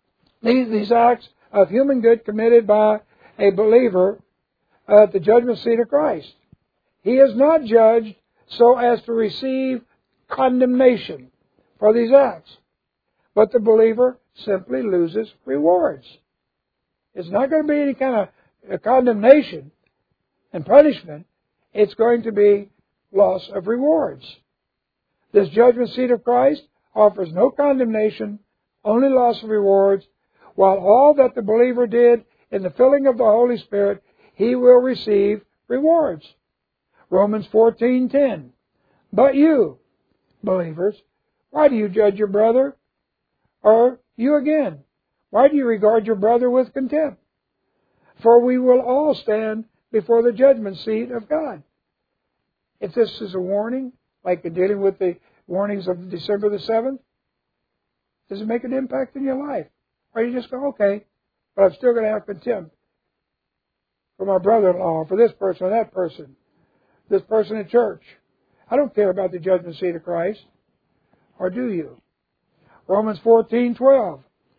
These, these acts of human good committed by a believer at the judgment seat of Christ. He is not judged so as to receive condemnation for these acts, but the believer simply loses rewards. It's not going to be any kind of condemnation and punishment. It's going to be loss of rewards. This judgment seat of Christ offers no condemnation, only loss of rewards, while all that the believer did in the filling of the Holy Spirit, he will receive rewards. Romans fourteen ten. But you, believers, why do you judge your brother? Or you again, why do you regard your brother with contempt? For we will all stand before the judgment seat of God. If this is a warning, like in dealing with the warnings of December the seventh, does it make an impact in your life? Or you just go, okay, but I'm still going to have contempt for my brother-in-law, for this person or that person, this person in church. I don't care about the judgment seat of Christ. Or do you? Romans fourteen twelve.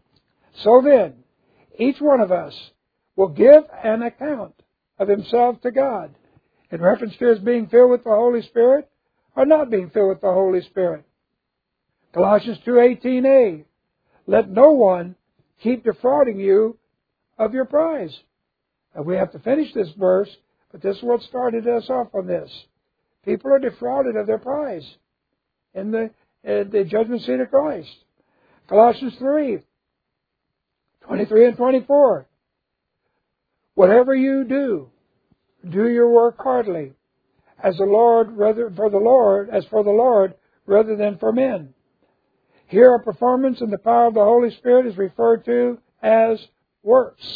So then, each one of us will give an account of himself to God in reference to his being filled with the Holy Spirit or not being filled with the Holy Spirit. Colossians two eighteen a. Let no one keep defrauding you of your prize. Now we have to finish this verse, but this is what started us off on this. People are defrauded of their prize in the, in the judgment seat of Christ. Colossians three twenty-three and twenty-four. Whatever you do, do your work heartily, as the Lord rather for the Lord, as for the Lord, rather than for men. Here, our performance in the power of the Holy Spirit is referred to as works.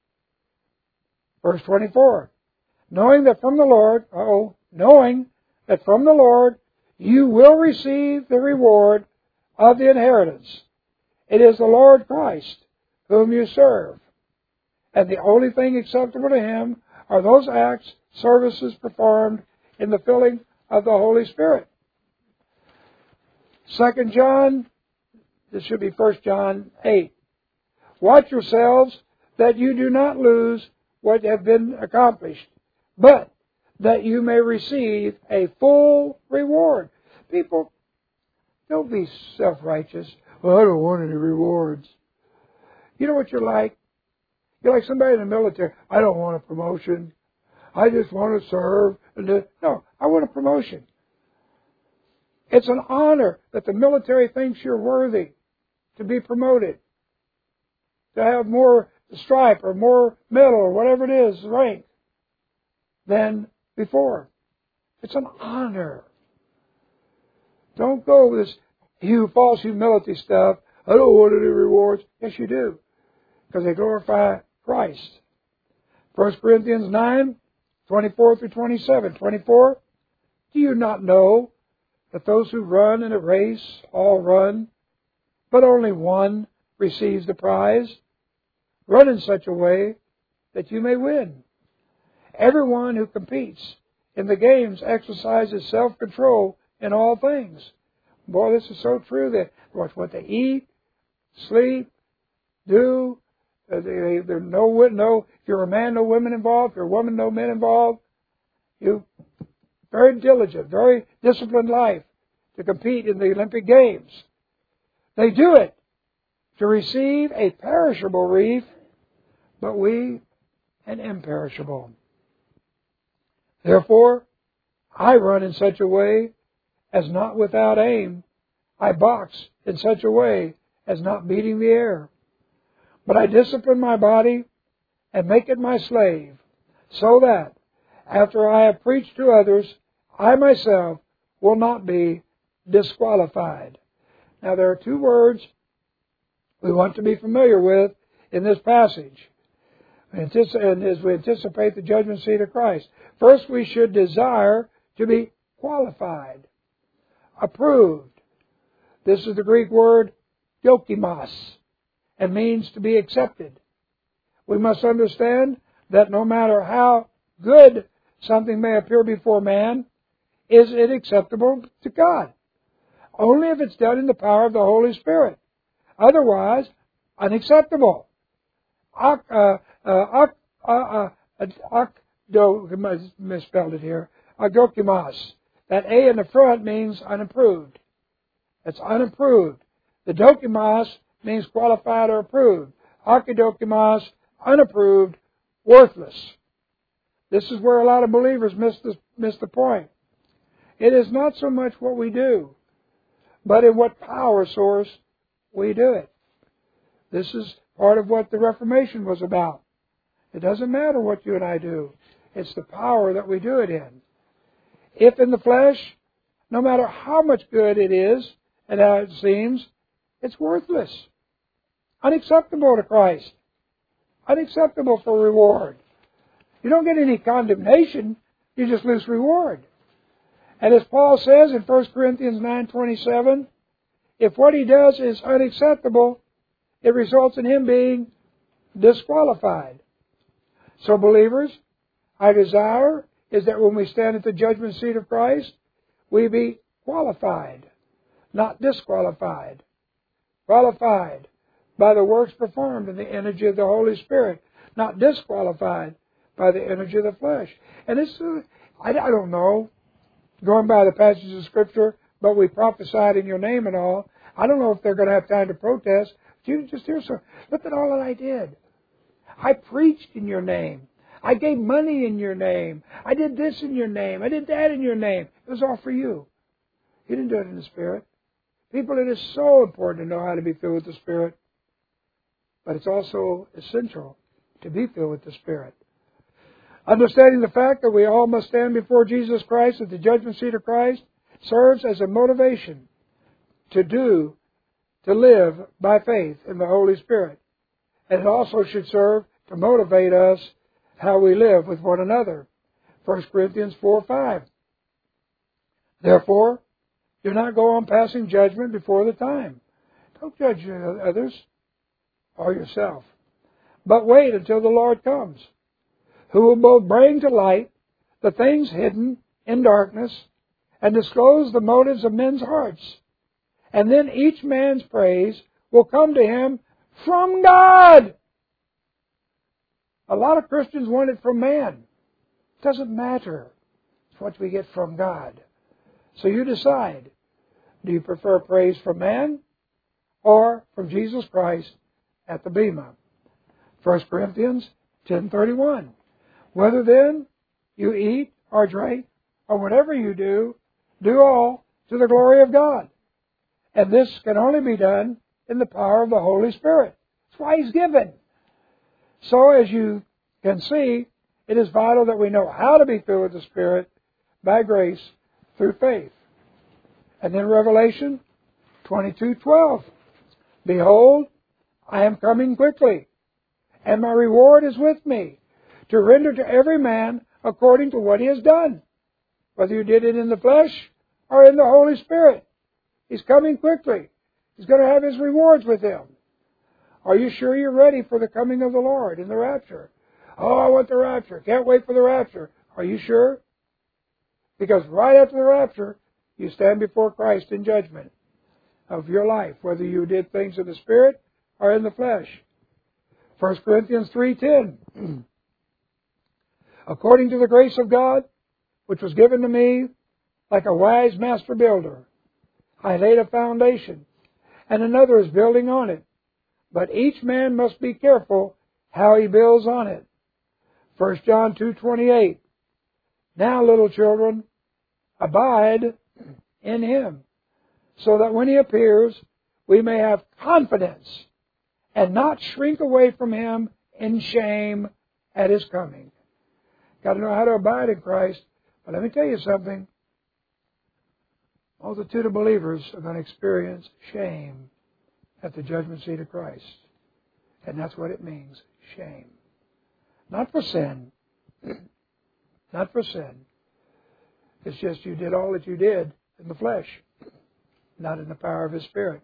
Verse twenty-four. Knowing that from the Lord, oh, knowing that from the Lord you will receive the reward of the inheritance. It is the Lord Christ whom you serve. And the only thing acceptable to Him are those acts, services performed in the filling of the Holy Spirit. Second John, this should be First John eight. Watch yourselves that you do not lose what have been accomplished, but that you may receive a full reward. People, don't be self-righteous. Well, I don't want any rewards. You know what you're like? You're like somebody in the military. I don't want a promotion. I just want to serve. No, I want a promotion. It's an honor that the military thinks you're worthy to be promoted, to have more stripe or more medal or whatever it is, rank, than before. It's an honor. Don't go with this false humility stuff. I don't want any rewards. Yes, you do, because they glorify Christ. First Corinthians nine, twenty-four through twenty-seven. twenty-four. Do you not know that those who run in a race all run, but only one receives the prize? Run in such a way that you may win. Everyone who competes in the games exercises self-control in all things. Boy, this is so true. That watch what they eat, sleep, do. Uh, they, there's no, no. If you're a man, no women involved. If you're a woman, no men involved. You very diligent, very disciplined life to compete in the Olympic Games. They do it to receive a perishable wreath, but we an imperishable. Therefore, I run in such a way as not without aim. I box in such a way as not beating the air. But I discipline my body and make it my slave, so that after I have preached to others, I myself will not be disqualified. Now there are two words we want to be familiar with in this passage, and as we anticipate the judgment seat of Christ. First, we should desire to be qualified, approved. This is the Greek word dokimos, and means to be accepted. We must understand that no matter how good something may appear before man, is it acceptable to God? Only if it's done in the power of the Holy Spirit. Otherwise, unacceptable. Ak, uh, uh, ak, uh, uh, ak, do, misspelled it here. Agokimas. That A in the front means unapproved. It's unapproved. The dokimas means qualified or approved. Akidokimas, unapproved, worthless. This is where a lot of believers miss the, miss the point. It is not so much what we do, but in what power source we do it. This is part of what the Reformation was about. It doesn't matter what you and I do. It's the power that we do it in. If in the flesh, no matter how much good it is and how it seems, it's worthless. Unacceptable to Christ. Unacceptable for reward. You don't get any condemnation, you just lose reward. And as Paul says in First Corinthians nine twenty-seven, if what he does is unacceptable, it results in him being disqualified. So believers, our desire is that when we stand at the judgment seat of Christ, we be qualified, not disqualified. Qualified by the works performed in the energy of the Holy Spirit, not disqualified by the energy of the flesh. And this, uh, I, I don't know, going by the passages of Scripture, but we prophesied in your name and all. I don't know if they're going to have time to protest. You just hear some. Look at all that I did. I preached in your name. I gave money in your name. I did this in your name. I did that in your name. It was all for you. You didn't do it in the Spirit. People, it is so important to know how to be filled with the Spirit. But it's also essential to be filled with the Spirit. Understanding the fact that we all must stand before Jesus Christ at the judgment seat of Christ serves as a motivation to do, to live by faith in the Holy Spirit. And it also should serve to motivate us how we live with one another. First Corinthians four five. Therefore, do not go on passing judgment before the time. Don't judge others or yourself, but wait until the Lord comes, who will both bring to light the things hidden in darkness and disclose the motives of men's hearts. And then each man's praise will come to him from God. A lot of Christians want it from man. It doesn't matter. It's what we get from God. So you decide. Do you prefer praise from man or from Jesus Christ at the Bema? First Corinthians ten thirty-one. Whether then you eat or drink or whatever you do, do all to the glory of God. And this can only be done in the power of the Holy Spirit. That's why He's given. So as you can see, it is vital that we know how to be filled with the Spirit by grace through faith. And then Revelation twenty-two twelve. Behold, I am coming quickly, and my reward is with me, to render to every man according to what he has done, whether you did it in the flesh or in the Holy Spirit. He's coming quickly. He's going to have His rewards with Him. Are you sure you're ready for the coming of the Lord in the rapture? Oh, I want the rapture. Can't wait for the rapture. Are you sure? Because right after the rapture, you stand before Christ in judgment of your life, whether you did things in the Spirit or in the flesh. First Corinthians three ten. According to the grace of God, which was given to me, like a wise master builder, I laid a foundation, and another is building on it. But each man must be careful how he builds on it. First John two twenty-eight. Now, little children, abide in Him, so that when He appears, we may have confidence and not shrink away from Him in shame at His coming. Got to know how to abide in Christ. But let me tell you something. Multitude of believers are going to experience shame at the judgment seat of Christ. And that's what it means, shame. Not for sin. Not for sin. It's just you did all that you did in the flesh, not in the power of His Spirit.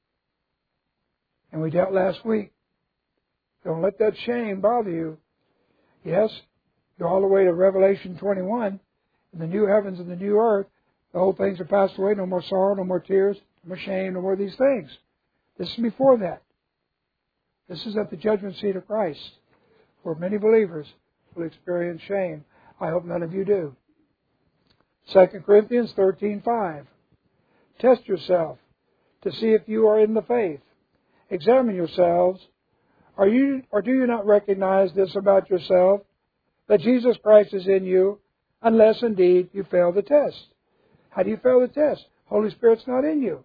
And we dealt last week. Don't let that shame bother you. Yes, go all the way to Revelation twenty-one. In the new heavens and the new earth, the old things are passed away. No more sorrow, no more tears, no more shame, no more of these things. This is before that. This is at the judgment seat of Christ, where many believers will experience shame. I hope none of you do. Second Corinthians thirteen five. Test yourself to see if you are in the faith. Examine yourselves. Are you, or do you not recognize this about yourself, that Jesus Christ is in you, unless indeed you fail the test? How do you fail the test? Holy Spirit's not in you.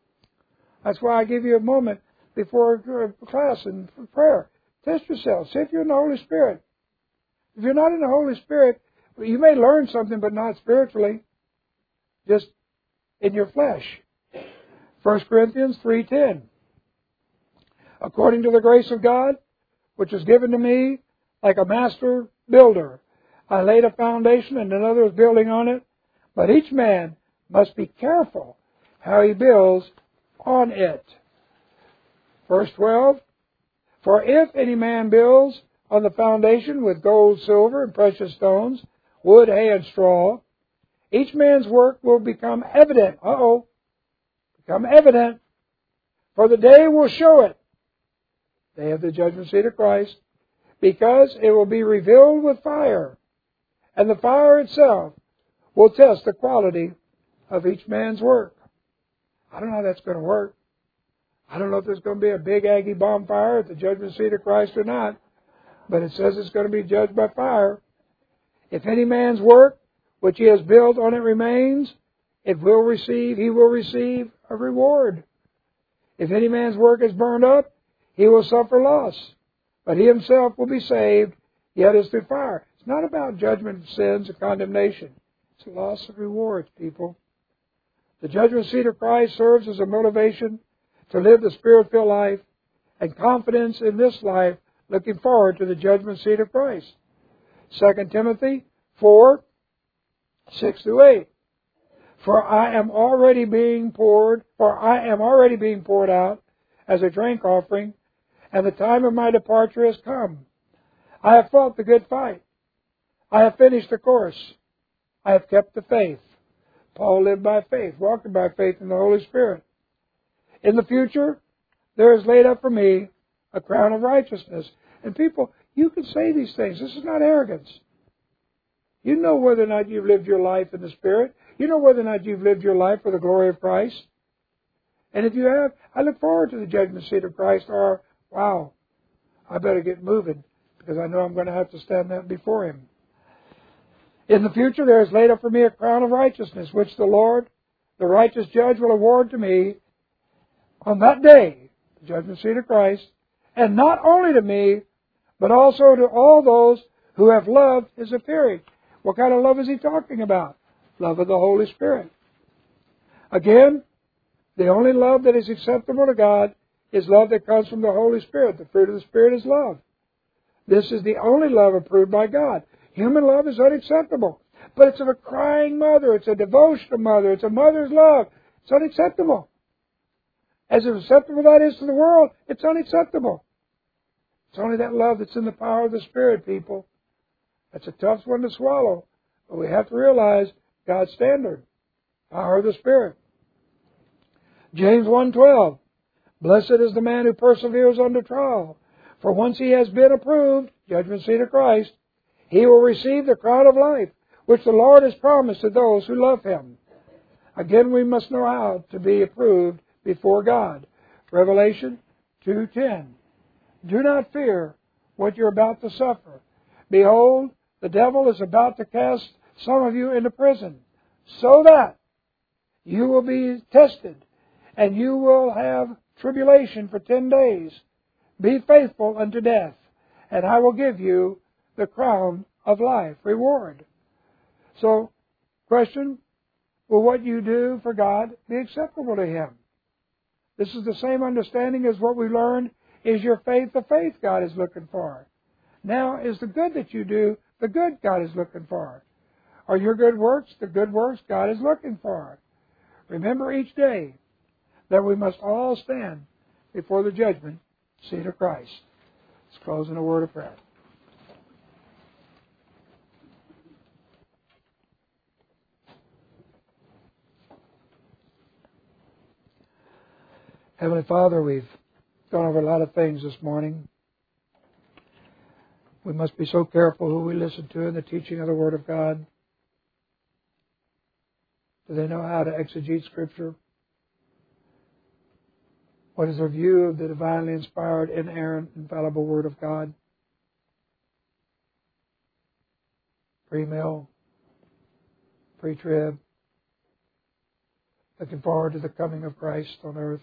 That's why I give you a moment before class and prayer. Test yourself. See if you're in the Holy Spirit. If you're not in the Holy Spirit, you may learn something, but not spiritually. Just in your flesh. First Corinthians three ten. According to the grace of God, which is given to me, like a master builder, I laid a foundation and another is building on it. But each man must be careful how he builds on it. Verse twelve. For if any man builds on the foundation with gold, silver, and precious stones, wood, hay, and straw, each man's work will become evident. Uh-oh. Become evident. For the day will show it. Day of the judgment seat of Christ. Because it will be revealed with fire. And the fire itself will test the quality of each man's work. I don't know how that's going to work. I don't know if there's going to be a big Aggie bonfire at the judgment seat of Christ or not. But it says it's going to be judged by fire. If any man's work which he has built on it remains, it will receive, he will receive a reward. If any man's work is burned up, he will suffer loss. But he himself will be saved, yet as through fire. It's not about judgment of sins or condemnation. It's a loss of rewards, people. The judgment seat of Christ serves as a motivation to live the Spirit-filled life and confidence in this life, looking forward to the judgment seat of Christ. Second Timothy four, six through eight. For I am already being poured, for I am already being poured out as a drink offering, and the time of my departure has come. I have fought the good fight. I have finished the course. I have kept the faith. Paul lived by faith, walking by faith in the Holy Spirit. In the future, there is laid up for me a crown of righteousness. And people, you can say these things. This is not arrogance. You know whether or not you've lived your life in the Spirit. You know whether or not you've lived your life for the glory of Christ. And if you have, I look forward to the judgment seat of Christ. Or, wow, I better get moving because I know I'm going to have to stand there before Him. In the future, there is laid up for me a crown of righteousness, which the Lord, the righteous judge, will award to me on that day, the judgment seat of Christ, and not only to me, but also to all those who have loved His appearing. What kind of love is He talking about? Love of the Holy Spirit. Again, the only love that is acceptable to God is love that comes from the Holy Spirit. The fruit of the Spirit is love. This is the only love approved by God. Human love is unacceptable. But it's of a crying mother. It's a devotional mother. It's a mother's love. It's unacceptable. As acceptable that is to the world, it's unacceptable. It's only that love that's in the power of the Spirit, people. That's a tough one to swallow. But we have to realize God's standard. Power of the Spirit. James one twelve. Blessed is the man who perseveres under trial. For once he has been approved, judgment seat of Christ, he will receive the crown of life, which the Lord has promised to those who love Him. Again, we must know how to be approved before God. Revelation two ten. Do not fear what you're about to suffer. Behold, the devil is about to cast some of you into prison, so that you will be tested, and you will have tribulation for ten days. Be faithful unto death, and I will give you the crown of life, reward. So, question, will what you do for God be acceptable to Him? This is the same understanding as what we learned. Is your faith the faith God is looking for? Now, is the good that you do the good God is looking for? Are your good works the good works God is looking for? Remember each day that we must all stand before the judgment seat of Christ. Let's close in a word of prayer. Heavenly Father, we've gone over a lot of things this morning. We must be so careful who we listen to in the teaching of the Word of God. Do they know how to exegete Scripture? What is their view of the divinely inspired, inerrant, infallible Word of God? Pre-mill, pre-trib, looking forward to the coming of Christ on earth.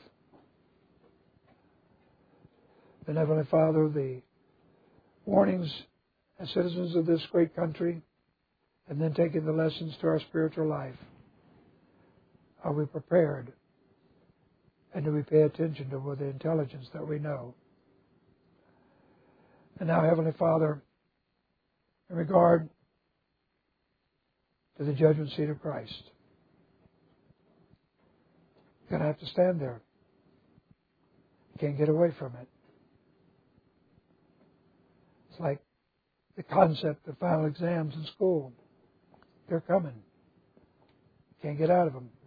And Heavenly Father, the warnings as citizens of this great country, and then taking the lessons to our spiritual life. Are we prepared? And do we pay attention to the intelligence that we know? And now, Heavenly Father, in regard to the judgment seat of Christ, you're going to have to stand there. You can't get away from it. It's like the concept of final exams in school. They're coming. Can't get out of them.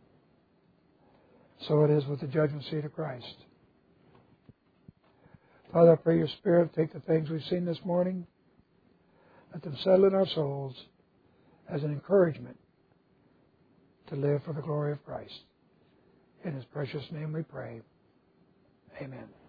So it is with the judgment seat of Christ. Father, I pray your Spirit take the things we've seen this morning, let them settle in our souls as an encouragement to live for the glory of Christ. In His precious name we pray. Amen.